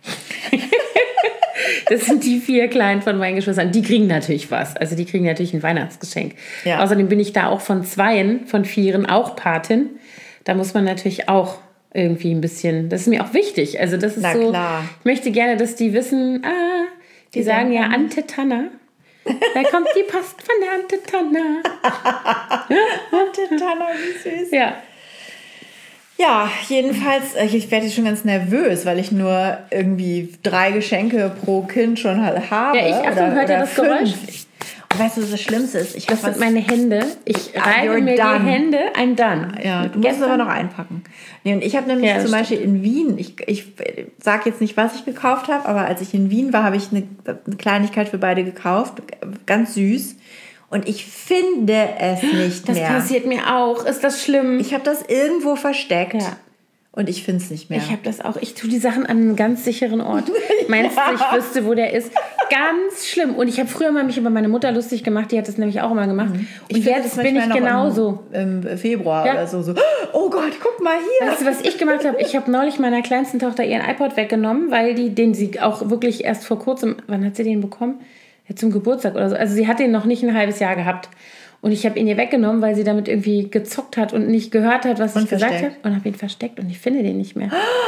Das sind die vier Kleinen von meinen Geschwistern. Die kriegen natürlich was. Also die kriegen natürlich ein Weihnachtsgeschenk. Ja. Außerdem bin ich da auch von Zweien, von Vieren auch Patin. Da muss man natürlich auch irgendwie ein bisschen, das ist mir auch wichtig. Also das ist Na so, klar. ich möchte gerne, dass die wissen, ah, die, die sagen ja Ante Tanna. Da kommt die Post von der Ante Tanna. Ante Tanna, wie süß. Ja. Ja, jedenfalls, ich werde jetzt schon ganz nervös, weil ich nur irgendwie drei Geschenke pro Kind schon habe. Ja, ich, Achtung, hört ihr das fünf. Geräusch? Und weißt du, was das Schlimmste ist? Ich das sind meine Hände. Ich ah, reibe mir done. die Hände. I'm done. Ja, du musst es aber noch einpacken. Nee, und ich habe nämlich ja, zum Beispiel stimmt. in Wien, ich, ich sage jetzt nicht, was ich gekauft habe, aber als ich in Wien war, habe ich eine, eine Kleinigkeit für beide gekauft. Ganz süß. Und ich finde es nicht das mehr. Das passiert mir auch. Ist das schlimm? Ich habe das irgendwo versteckt. Ja. Und ich finde es nicht mehr. Ich habe das auch. Ich tue die Sachen an einem ganz sicheren Ort. Meinst du, ich wüsste, wo der ist? Ganz schlimm. Und ich habe früher mal mich über meine Mutter lustig gemacht. Die hat das nämlich auch immer gemacht. Mhm. Und jetzt bin ich genauso. Im, im Februar ja. oder so, so. Oh Gott, guck mal hier. Weißt du, was ich gemacht habe? Ich habe neulich meiner kleinsten Tochter ihren iPod weggenommen, weil die, den sie auch wirklich erst vor kurzem, wann hat sie den bekommen? Ja, zum Geburtstag oder so. Also sie hat den noch nicht ein halbes Jahr gehabt. Und ich habe ihn ihr weggenommen, weil sie damit irgendwie gezockt hat und nicht gehört hat, was und ich gesagt versteckt. habe. Und habe ihn versteckt und ich finde den nicht mehr.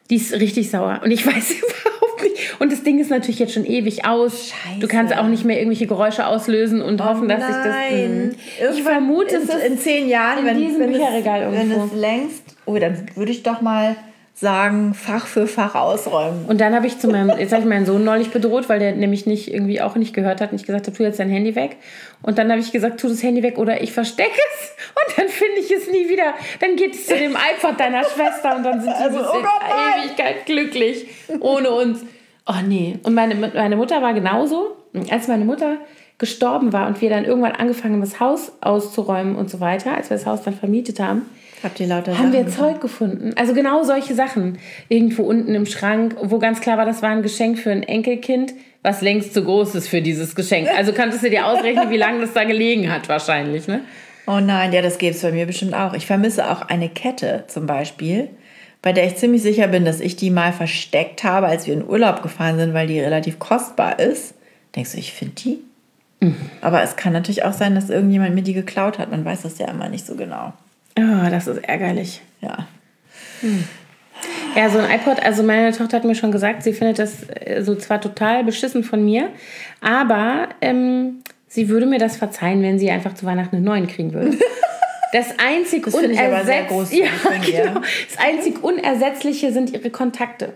Die ist richtig sauer. Und ich weiß überhaupt nicht. Und das Ding ist natürlich jetzt schon ewig aus. Scheiße. Du kannst auch nicht mehr irgendwelche Geräusche auslösen und Oh hoffen, dass sich das... nein. Ich vermute, ist es es ist in zehn Jahren, in wenn, diesem wenn, Bücherregal es, wenn irgendwo. es längst... Oh, dann würde ich doch mal sagen, Fach für Fach ausräumen. Und dann habe ich zu meinem, jetzt habe ich meinen Sohn neulich bedroht, weil der nämlich nicht irgendwie auch nicht gehört hat und ich gesagt habe, tu jetzt dein Handy weg. Und dann habe ich gesagt, tu das Handy weg oder ich verstecke es und dann finde ich es nie wieder. Dann geht es zu dem iPod deiner Schwester und dann sind die Also, bis oh in Gott, nein. Ewigkeit glücklich ohne uns. Oh nee. Und meine, meine Mutter war genauso. Als meine Mutter gestorben war und wir dann irgendwann angefangen haben, das Haus auszuräumen und so weiter, als wir das Haus dann vermietet haben, Habt ihr lauter haben wir Sachen Zeug gefunden. Also genau solche Sachen. Irgendwo unten im Schrank, wo ganz klar war, das war ein Geschenk für ein Enkelkind, was längst zu groß ist für dieses Geschenk. Also kannst du dir ausrechnen, wie lange das da gelegen hat wahrscheinlich, ne? Oh nein, ja, das gäbe es bei mir bestimmt auch. Ich vermisse auch eine Kette zum Beispiel, bei der ich ziemlich sicher bin, dass ich die mal versteckt habe, als wir in Urlaub gefahren sind, weil die relativ kostbar ist. Denkst du, ich finde die? Mhm. Aber es kann natürlich auch sein, dass irgendjemand mir die geklaut hat. Man weiß das ja immer nicht so genau. Oh, das ist ärgerlich. Ja. Hm. Ja, so ein iPod, also meine Tochter hat mir schon gesagt, sie findet das so zwar total beschissen von mir, aber ähm, sie würde mir das verzeihen, wenn sie einfach zu Weihnachten einen neuen kriegen würde. Das einzig, das finde ich aber sehr großzügig ja, von ihr. genau. Das einzig Unersetzliche sind ihre Kontakte.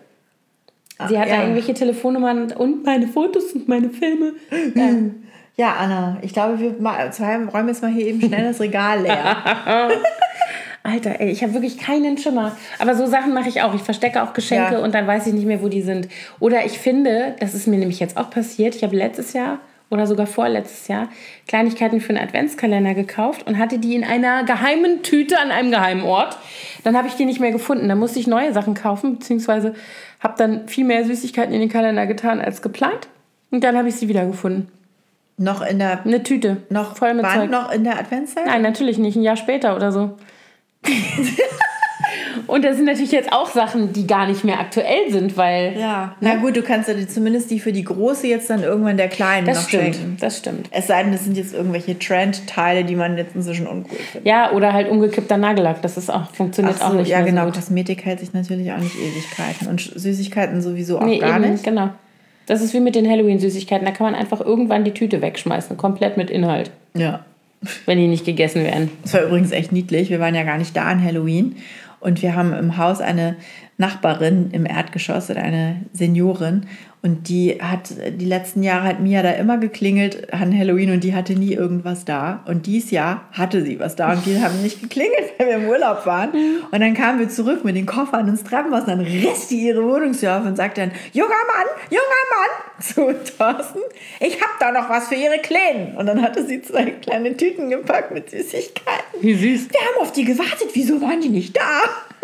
Sie hat ja. da irgendwelche Telefonnummern und meine Fotos und meine Filme. Ähm, Ja, Anna, ich glaube, wir mal, zwei räumen jetzt mal hier eben schnell das Regal leer. Alter, ey, ich habe wirklich keinen Schimmer. Aber so Sachen mache ich auch. Ich verstecke auch Geschenke Ja. und dann weiß ich nicht mehr, wo die sind. Oder ich finde, das ist mir nämlich jetzt auch passiert, ich habe letztes Jahr oder sogar vorletztes Jahr Kleinigkeiten für einen Adventskalender gekauft und hatte die in einer geheimen Tüte an einem geheimen Ort. Dann habe ich die nicht mehr gefunden. Dann musste ich neue Sachen kaufen, beziehungsweise habe dann viel mehr Süßigkeiten in den Kalender getan als geplant. Und dann habe ich sie wieder gefunden. Noch in der... Eine Tüte. Noch, voll mit waren Zeug. noch in der Adventszeit? Nein, natürlich nicht. Ein Jahr später oder so. Und das sind natürlich jetzt auch Sachen, die gar nicht mehr aktuell sind, weil... Ja, na gut, du kannst ja die, zumindest die für die Große jetzt dann irgendwann der Kleinen Das noch stimmt, schenken. das stimmt. Es sei denn, das sind jetzt irgendwelche Trendteile, die man jetzt inzwischen uncool findet. Ja, oder halt umgekippter Nagellack. Das ist auch, funktioniert Ach so, auch nicht ja mehr genau, so gut. Kosmetik hält sich natürlich auch nicht Ewigkeiten. Und Süßigkeiten sowieso auch Nee, gar eben, nicht. genau. Das ist wie mit den Halloween-Süßigkeiten. Da kann man einfach irgendwann die Tüte wegschmeißen. Komplett mit Inhalt. Ja. Wenn die nicht gegessen werden. Das war übrigens echt niedlich. Wir waren ja gar nicht da an Halloween. Und wir haben im Haus eine Nachbarin im Erdgeschoss oder eine Seniorin. Und die hat die letzten Jahre hat Mia da immer geklingelt an Halloween und die hatte nie irgendwas da. Und dieses Jahr hatte sie was da und die haben nicht geklingelt, weil wir im Urlaub waren. Und dann kamen wir zurück mit den Koffern ins Treppenhaus und dann riss die ihre Wohnungstür auf und sagte dann, junger Mann, junger Mann, zu Thorsten, ich hab da noch was für ihre Kleinen. Und dann hatte sie zwei kleine Tüten gepackt mit Süßigkeiten. Wie süß. Wir haben auf die gewartet, wieso waren die nicht da?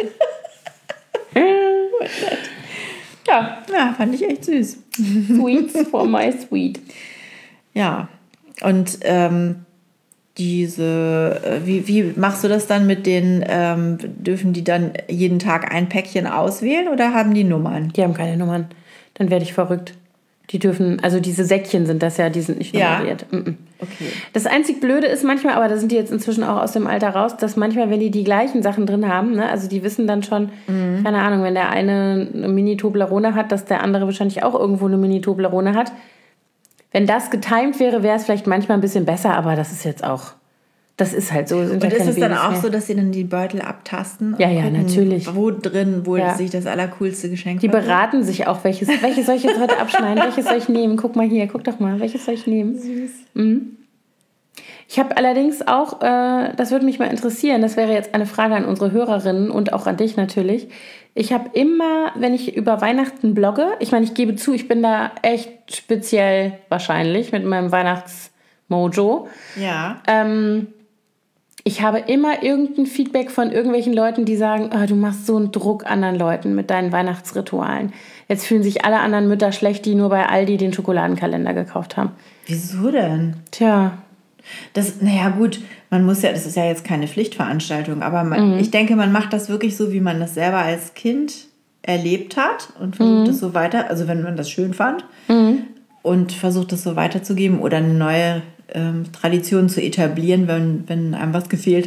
Ja, Ja, fand ich echt süß. Sweets for my sweet. Ja, und ähm, diese, äh, wie, wie machst du das dann mit den, ähm, dürfen die dann jeden Tag ein Päckchen auswählen oder haben die Nummern? Die haben keine Nummern. Dann werde ich verrückt. Die dürfen, also diese Säckchen sind das ja, die sind nicht Ja. nummeriert. Mm-mm. Okay. Das einzig Blöde ist manchmal, aber da sind die jetzt inzwischen auch aus dem Alter raus, dass manchmal, wenn die die gleichen Sachen drin haben, ne, also die wissen dann schon, mhm. keine Ahnung, wenn der eine eine Mini-Toblerone hat, dass der andere wahrscheinlich auch irgendwo eine Mini-Toblerone hat. Wenn das getimed wäre, wäre es vielleicht manchmal ein bisschen besser, aber das ist jetzt auch, das ist halt so. Sind Und ja ist keine es dann Babys auch mehr. so, dass sie dann die Beutel abtasten? Und Ja, ja, gucken, natürlich. Wo drin wohl Ja. sich das allercoolste Geschenk Die befindet? beraten sich auch, welches, welches soll ich jetzt heute abschneiden, welches soll ich nehmen? Guck mal hier, guck doch mal, welches soll ich nehmen? Süß. Mhm. Ich habe allerdings auch, äh, das würde mich mal interessieren, das wäre jetzt eine Frage an unsere Hörerinnen und auch an dich natürlich. Ich habe immer, wenn ich über Weihnachten blogge, ich meine, ich gebe zu, ich bin da echt speziell wahrscheinlich mit meinem Weihnachtsmojo. Ja. Ähm, ich habe immer irgendein Feedback von irgendwelchen Leuten, die sagen, oh, du machst so einen Druck anderen Leuten mit deinen Weihnachtsritualen. Jetzt fühlen sich alle anderen Mütter schlecht, die nur bei Aldi den Schokoladenkalender gekauft haben. Wieso denn? Tja. Das, naja gut, man muss ja, das ist ja jetzt keine Pflichtveranstaltung, aber man, mhm. ich denke, man macht das wirklich so, wie man das selber als Kind erlebt hat und versucht es mhm. so weiter, also wenn man das schön fand mhm. und versucht es so weiterzugeben oder eine neue ähm, Tradition zu etablieren, wenn, wenn einem was gefehlt hat.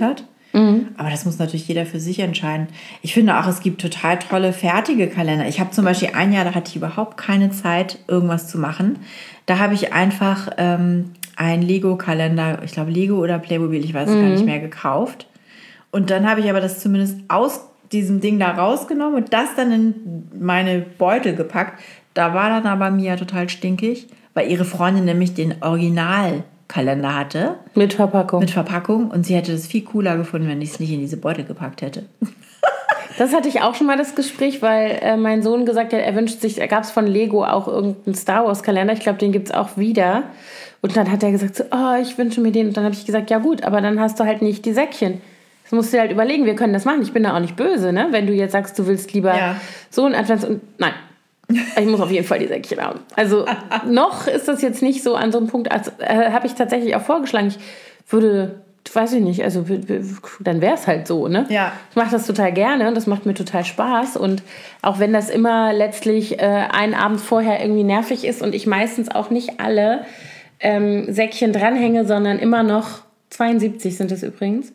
Mhm. Aber das muss natürlich jeder für sich entscheiden. Ich finde auch, es gibt total tolle fertige Kalender. Ich habe zum Beispiel ein Jahr, da hatte ich überhaupt keine Zeit, irgendwas zu machen. Da habe ich einfach ähm, einen Lego-Kalender, ich glaube Lego oder Playmobil, ich weiß es mhm. gar nicht mehr, gekauft. Und dann habe ich aber das zumindest aus diesem Ding da rausgenommen und das dann in meine Beutel gepackt. Da war dann aber Mia total stinkig, weil ihre Freundin nämlich den Originalkalender hatte. Mit Verpackung. Mit Verpackung. Und sie hätte es viel cooler gefunden, wenn ich es nicht in diese Beutel gepackt hätte. Das hatte ich auch schon mal das Gespräch, weil äh, mein Sohn gesagt hat, er wünscht sich, da gab es von Lego auch irgendeinen Star Wars Kalender. Ich glaube, den gibt es auch wieder. Und dann hat er gesagt, so, oh, ich wünsche mir den. Und dann habe ich gesagt, ja gut, aber dann hast du halt nicht die Säckchen. Das musst du dir halt überlegen, wir können das machen. Ich bin da auch nicht böse, ne? Wenn du jetzt sagst, du willst lieber ja. so ein Advents... Und nein, ich muss auf jeden Fall die Säckchen haben. Also noch ist das jetzt nicht so an so einem Punkt, also, äh, habe ich tatsächlich auch vorgeschlagen. Ich würde, weiß ich nicht, also dann wäre es halt so, ne? Ja. Ich mache das total gerne und das macht mir total Spaß. Und auch wenn das immer letztlich äh, einen Abend vorher irgendwie nervig ist und ich meistens auch nicht alle ähm, Säckchen dranhänge, sondern immer noch, zweiundsiebzig sind es übrigens,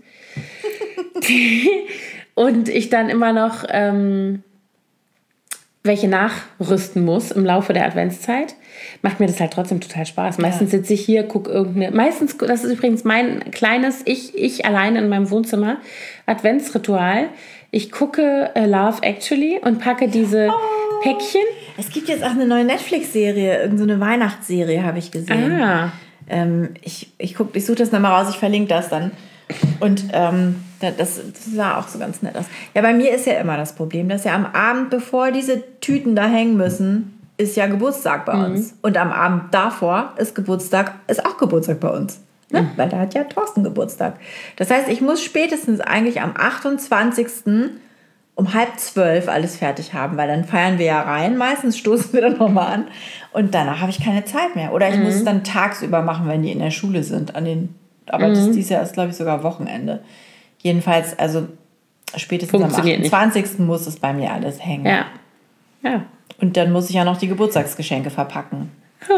und ich dann immer noch ähm, welche nachrüsten muss im Laufe der Adventszeit, macht mir das halt trotzdem total Spaß. Meistens ja. sitze ich hier, gucke irgendeine... Meistens, das ist übrigens mein kleines Ich, ich alleine in meinem Wohnzimmer, Adventsritual. Ich gucke uh, Love Actually und packe diese oh, Päckchen. Es gibt jetzt auch eine neue Netflix-Serie, irgendeine Weihnachtsserie habe ich gesehen. Ah. Ähm, ich ich, guck, ich suche das nochmal raus, ich verlinke das dann. Und ähm, das, das sah auch so ganz nett aus. Ja, bei mir ist ja immer das Problem, dass ja am Abend, bevor diese Tüten da hängen müssen, ist ja Geburtstag bei mhm. uns. Und am Abend davor ist Geburtstag, ist auch Geburtstag bei uns. Ne? Mhm. Weil da hat ja Thorsten Geburtstag. Das heißt, ich muss spätestens eigentlich am achtundzwanzigsten um halb zwölf alles fertig haben, weil dann feiern wir ja rein. Meistens stoßen wir dann nochmal an. Und danach habe ich keine Zeit mehr. Oder ich mhm. muss es dann tagsüber machen, wenn die in der Schule sind, an den Aber mhm. das dieses Jahr ist, glaube ich, sogar Wochenende. Jedenfalls, also spätestens am achtundzwanzigsten muss es bei mir alles hängen. Ja. Ja. Und dann muss ich ja noch die Geburtstagsgeschenke verpacken.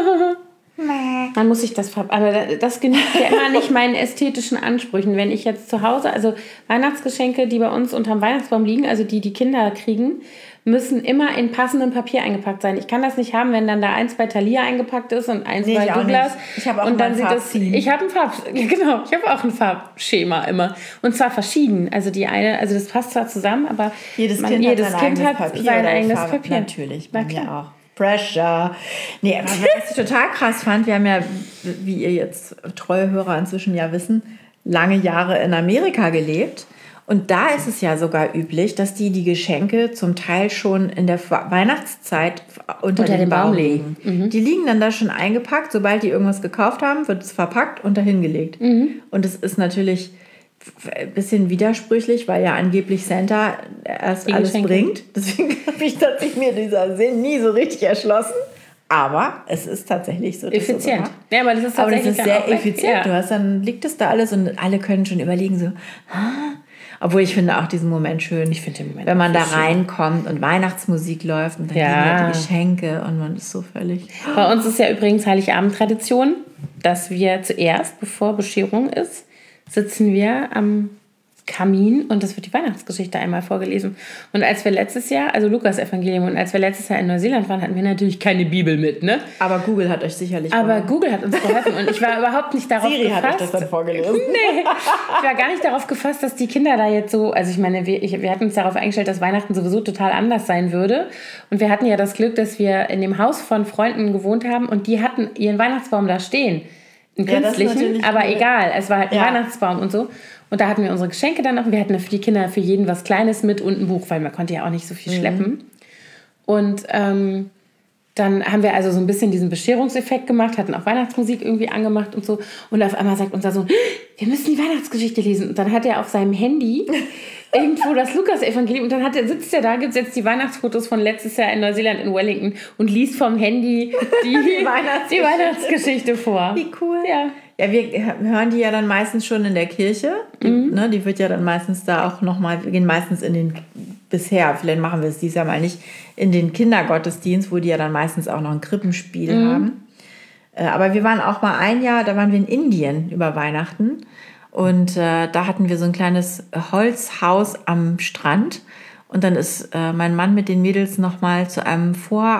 Dann muss ich das verpacken. Aber das genügt ja immer nicht meinen ästhetischen Ansprüchen. Wenn ich jetzt zu Hause, also Weihnachtsgeschenke, die bei uns unterm Weihnachtsbaum liegen, also die die Kinder kriegen, müssen immer in passendem Papier eingepackt sein. Ich kann das nicht haben, wenn dann da eins bei Thalia eingepackt ist und eins nee, bei Douglas. Ich habe auch und dann ein Farbziehen. Ich habe ein Farb, genau, ich habe auch ein Farbschema immer und zwar verschieden. Also die eine, also das passt zwar zusammen, aber jedes man, Kind jedes hat, kind hat Papier sein eigenes Farbe. Papier. Natürlich, bei mir auch. Pressure. Nee, aber was ich total krass fand, wir haben ja, wie ihr jetzt treue Hörer inzwischen ja wissen, lange Jahre in Amerika gelebt. Und da ist es ja sogar üblich, dass die die Geschenke zum Teil schon in der Weihnachtszeit unter, unter den, den Baum, Baum legen. Mhm. Die liegen dann da schon eingepackt. Sobald die irgendwas gekauft haben, wird es verpackt und dahin gelegt. Mhm. Und es ist natürlich ein bisschen widersprüchlich, weil ja angeblich Santa erst die alles Geschenke bringt. Deswegen habe ich tatsächlich mir dieser Sinn nie so richtig erschlossen. Aber es ist tatsächlich so. Effizient. So ja, aber das ist aber das ist sehr weg. effizient. Ja. Du hast, dann liegt es da alles und alle können schon überlegen so, ah. Obwohl ich finde auch diesen Moment schön. Ich finde den Moment wenn man da reinkommt schön. Und Weihnachtsmusik läuft und dann ja. liegen ja die Geschenke und man ist so völlig... Bei uns ist ja übrigens Heiligabend-Tradition, dass wir zuerst, bevor Bescherung ist, sitzen wir am Kamin und das wird die Weihnachtsgeschichte einmal vorgelesen. Und als wir letztes Jahr, also Lukas Evangelium, und als wir letztes Jahr in Neuseeland waren, hatten wir natürlich keine Bibel mit, ne? Aber Google hat euch sicherlich Aber geholfen. Google hat uns geholfen und ich war überhaupt nicht darauf Siri gefasst. Siri hat euch das dann vorgelesen. Nee, ich war gar nicht darauf gefasst, dass die Kinder da jetzt so, also ich meine, wir, ich, wir hatten uns darauf eingestellt, dass Weihnachten sowieso total anders sein würde. Und wir hatten ja das Glück, dass wir in dem Haus von Freunden gewohnt haben und die hatten ihren Weihnachtsbaum da stehen. Einen ja, künstlichen, aber cool. Egal, es war halt ein ja. Weihnachtsbaum und so. Und da hatten wir unsere Geschenke dann noch. Und wir hatten für die Kinder für jeden was Kleines mit und ein Buch, weil man konnte ja auch nicht so viel mhm. schleppen. Und ähm, dann haben wir also so ein bisschen diesen Bescherungseffekt gemacht, hatten auch Weihnachtsmusik irgendwie angemacht und so. Und auf einmal sagt unser Sohn, wir müssen die Weihnachtsgeschichte lesen. Und dann hat er auf seinem Handy irgendwo das Lukas-Evangelium und dann hat er, sitzt er da, gibt es jetzt die Weihnachtsfotos von letztes Jahr in Neuseeland in Wellington und liest vom Handy die, die, Weihnachtsgeschichte. die Weihnachtsgeschichte vor. Wie cool. Ja. Ja, wir hören die ja dann meistens schon in der Kirche. Die, mhm. ne, die wird ja dann meistens da auch nochmal, wir gehen meistens in den, bisher, vielleicht machen wir es dieses Jahr mal nicht, in den Kindergottesdienst, wo die ja dann meistens auch noch ein Krippenspiel mhm. haben. Äh, aber wir waren auch mal ein Jahr, da waren wir in Indien über Weihnachten. Und äh, da hatten wir so ein kleines Holzhaus am Strand. Und dann ist äh, mein Mann mit den Mädels nochmal zu einem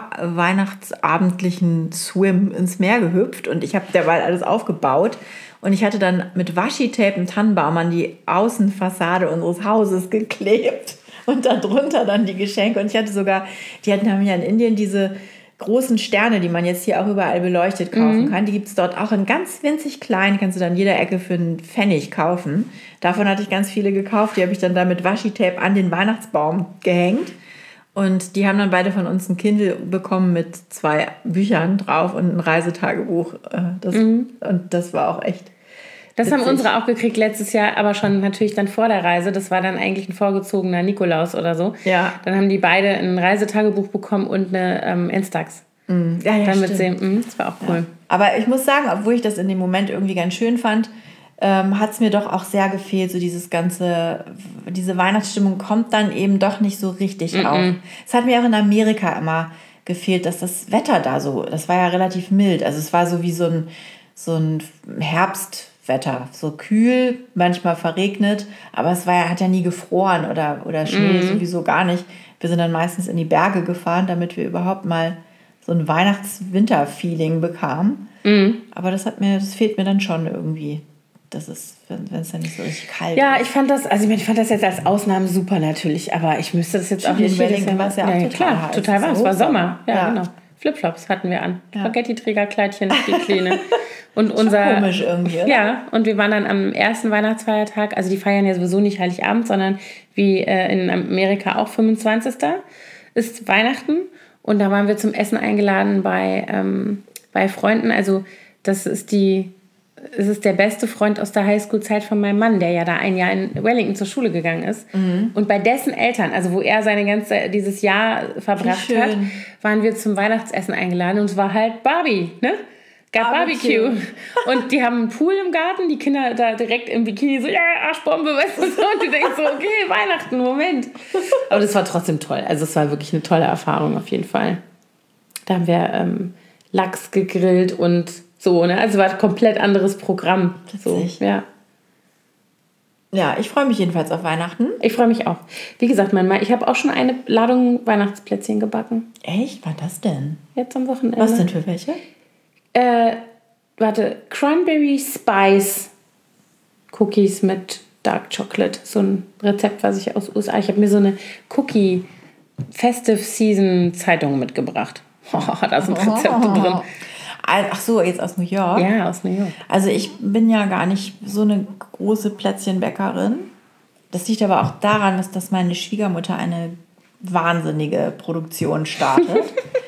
vorweihnachtsabendlichen Swim ins Meer gehüpft. Und ich habe derweil alles aufgebaut. Und ich hatte dann mit Washi-Tape einen Tannenbaum an die Außenfassade unseres Hauses geklebt. Und darunter dann die Geschenke. Und ich hatte sogar, die hatten haben ja in Indien diese großen Sterne, die man jetzt hier auch überall beleuchtet kaufen mhm. kann. Die gibt es dort auch in ganz winzig klein. Die kannst du dann in jeder Ecke für einen Pfennig kaufen. Davon hatte ich ganz viele gekauft. Die habe ich dann da mit Washi-Tape an den Weihnachtsbaum gehängt. Und die haben dann beide von uns ein Kindle bekommen mit zwei Büchern drauf und ein Reisetagebuch. Das, mhm. Und das war auch echt Das witzig. Haben unsere auch gekriegt letztes Jahr, aber schon natürlich dann vor der Reise. Das war dann eigentlich ein vorgezogener Nikolaus oder so. Ja. Dann haben die beide ein Reisetagebuch bekommen und eine ähm, Instax. Mhm. Ja, ja, Damit stimmt. sie, mh, das war auch cool. Ja. Aber ich muss sagen, obwohl ich das in dem Moment irgendwie ganz schön fand, ähm, hat es mir doch auch sehr gefehlt, so dieses ganze, diese Weihnachtsstimmung kommt dann eben doch nicht so richtig mm-mm. auf. Es hat mir auch in Amerika immer gefehlt, dass das Wetter da so, das war ja relativ mild, also es war so wie so ein, so ein Herbstwetter, so kühl, manchmal verregnet, aber es war ja, hat ja nie gefroren oder, oder Schnee mm. sowieso gar nicht. Wir sind dann meistens in die Berge gefahren, damit wir überhaupt mal so ein Weihnachts-Winter-Feeling bekamen. Mm. Aber das hat mir, das fehlt mir dann schon irgendwie. Das ist, wenn es dann nicht so richtig kalt ja, ist. ich fand das, also ich, meine, ich fand das jetzt als Ausnahme super natürlich, aber ich müsste das jetzt auch nicht jedes Jahr machen. Ja, ja, klar, heiß. Total warm. Es war Sommer. Ja, ja. Genau. Flipflops hatten wir an. Ja. Spaghetti-Trägerkleidchen, die Kleine. Und unser, komisch irgendwie, oder? Ja, und wir waren dann am ersten Weihnachtsfeiertag, also die feiern ja sowieso nicht Heiligabend, sondern wie äh, in Amerika auch fünfundzwanzigsten ist Weihnachten. Und da waren wir zum Essen eingeladen bei, ähm, bei Freunden. Also das ist die... Es ist der beste Freund aus der Highschool-Zeit von meinem Mann, der ja da ein Jahr in Wellington zur Schule gegangen ist. Mhm. Und bei dessen Eltern, also wo er seine ganze, dieses Jahr verbracht hat, waren wir zum Weihnachtsessen eingeladen. Und es war halt Barbie, ne? Gab Barbecue. Barbecue. Und die haben einen Pool im Garten, die Kinder da direkt im Bikini so, ja, Arschbombe, weißt du, so. Und du denkst so, okay, Weihnachten, Moment. Aber das war trotzdem toll. Also es war wirklich eine tolle Erfahrung auf jeden Fall. Da haben wir ähm, Lachs gegrillt und so, ne? Also war ein komplett anderes Programm. So, ja. Ja, ich freue mich jedenfalls auf Weihnachten. Ich freue mich auch. Wie gesagt, mein Mann, ich habe auch schon eine Ladung Weihnachtsplätzchen gebacken. Echt? Was das denn? Jetzt am Wochenende. Was denn für welche? Äh, warte, Cranberry Spice Cookies mit Dark Chocolate. So ein Rezept, was ich aus U S A... Ich habe mir so eine Cookie Festive Season Zeitung mitgebracht. Oh, da sind Rezepte drin. Ach so, jetzt aus New York? Ja, aus New York. Also ich bin ja gar nicht so eine große Plätzchenbäckerin. Das liegt aber auch daran, dass, dass meine Schwiegermutter eine wahnsinnige Produktion startet.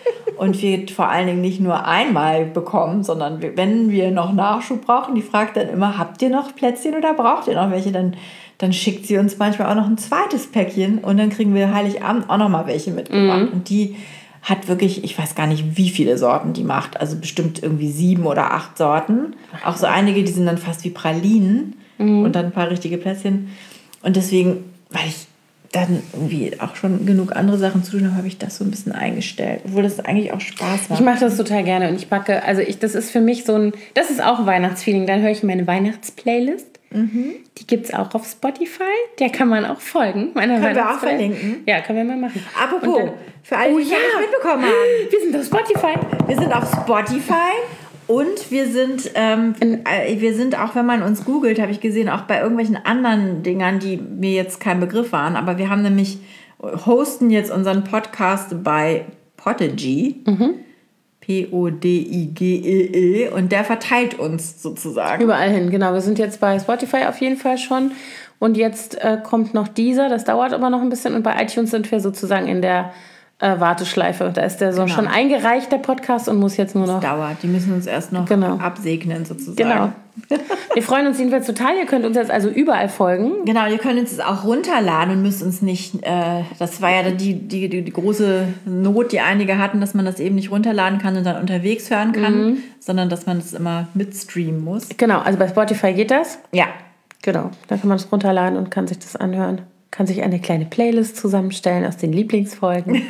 Und wir vor allen Dingen nicht nur einmal bekommen, sondern wir, wenn wir noch Nachschub brauchen, die fragt dann immer, habt ihr noch Plätzchen oder braucht ihr noch welche? Dann, dann schickt sie uns manchmal auch noch ein zweites Päckchen und dann kriegen wir Heiligabend auch noch mal welche mitgebracht. Mhm. Und die hat wirklich, ich weiß gar nicht, wie viele Sorten die macht. Also bestimmt irgendwie sieben oder acht Sorten. Auch so einige, die sind dann fast wie Pralinen mhm. und dann ein paar richtige Plätzchen. Und deswegen, weil ich dann irgendwie auch schon genug andere Sachen zu tun habe, habe ich das so ein bisschen eingestellt. Obwohl das eigentlich auch Spaß macht. Ich mache das total gerne und ich backe, also ich, das ist für mich so ein, das ist auch ein Weihnachtsfeeling. Dann höre ich meine Weihnachtsplaylist. Mhm. Die gibt es auch auf Spotify. Der kann man auch folgen. Können wir auch verlinken? Ja, können wir mal machen. Apropos, dann, für alle, die oh, es ja. nicht mitbekommen haben. Wir sind auf Spotify. Wir sind auf Spotify und wir sind, ähm, äh, wir sind auch, wenn man uns googelt, habe ich gesehen, auch bei irgendwelchen anderen Dingern, die mir jetzt kein Begriff waren. Aber wir haben nämlich, hosten jetzt unseren Podcast bei Podigy. Mhm. P O D I G E E und der verteilt uns sozusagen. Überall hin, genau. Wir sind jetzt bei Spotify auf jeden Fall schon und jetzt äh, kommt noch dieser, das dauert aber noch ein bisschen und bei iTunes sind wir sozusagen in der äh, Warteschleife. Da ist der so genau. schon eingereicht, der Podcast, und muss jetzt nur noch... Das dauert, die müssen uns erst noch genau. absegnen sozusagen. Genau. Wir freuen uns jedenfalls total. Ihr könnt uns jetzt also überall folgen. Genau, ihr könnt uns auch runterladen und müsst uns nicht, äh, das war ja die, die, die, die große Not, die einige hatten, dass man das eben nicht runterladen kann und dann unterwegs hören kann, mhm. sondern dass man das immer mitstreamen muss. Genau, also bei Spotify geht das. Ja. Genau, da kann man es runterladen und kann sich das anhören. Kann sich eine kleine Playlist zusammenstellen aus den Lieblingsfolgen.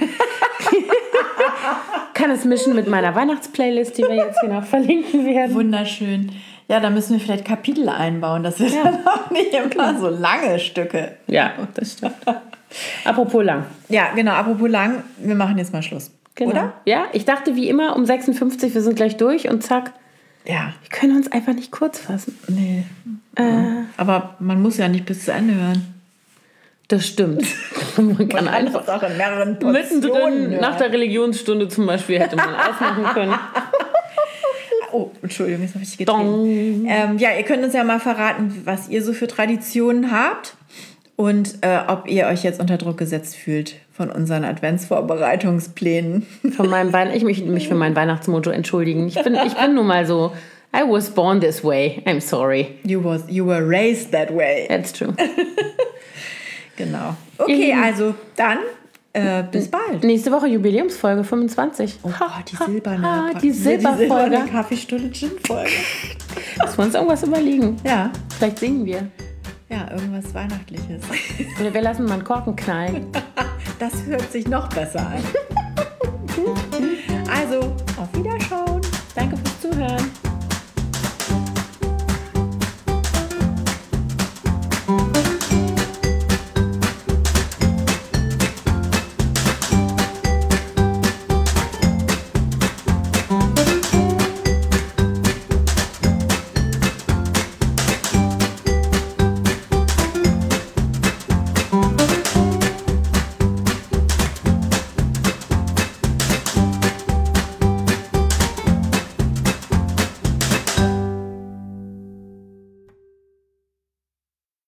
Kann es mischen mit meiner Weihnachtsplaylist, die wir jetzt hier noch verlinken werden. Wunderschön. Ja, da müssen wir vielleicht Kapitel einbauen. Das sind ja. dann auch nicht immer so lange Stücke. Ja, das stimmt. Apropos lang. Ja, genau, apropos lang. Wir machen jetzt mal Schluss. Genau. Oder? Ja, ich dachte wie immer um sechsundfünfzig, wir sind gleich durch und zack. Ja. Wir können uns einfach nicht kurz fassen. Nee. Äh, Aber man muss ja nicht bis zu Ende hören. Das stimmt. Man kann man einfach auch in mehreren Portionen mittendrin hören. nach der Religionsstunde zum Beispiel hätte man ausmachen können. Oh, Entschuldigung, jetzt habe ich getreten. Ähm, ja, ihr könnt uns ja mal verraten, was ihr so für Traditionen habt und äh, ob ihr euch jetzt unter Druck gesetzt fühlt von unseren Adventsvorbereitungsplänen. Von meinem Wein- ich möchte mich für mein Weihnachtsmojo entschuldigen. Ich bin, ich bin nun mal so, I was born this way. I'm sorry. You, was, you were raised that way. That's true. Genau. Okay, Mhm. also dann äh, bis bald. Nächste Woche Jubiläumsfolge fünfundzwanzig. Oh, die silberne, ha, die die Silberfolge. silberne Kaffeestunde Gin-Folge. Müssen wir uns irgendwas überlegen. Ja. Vielleicht singen wir. Ja, irgendwas Weihnachtliches. Oder wir lassen mal einen Korken knallen. Das hört sich noch besser an. Also, auf Wiederschauen. Danke fürs Zuhören.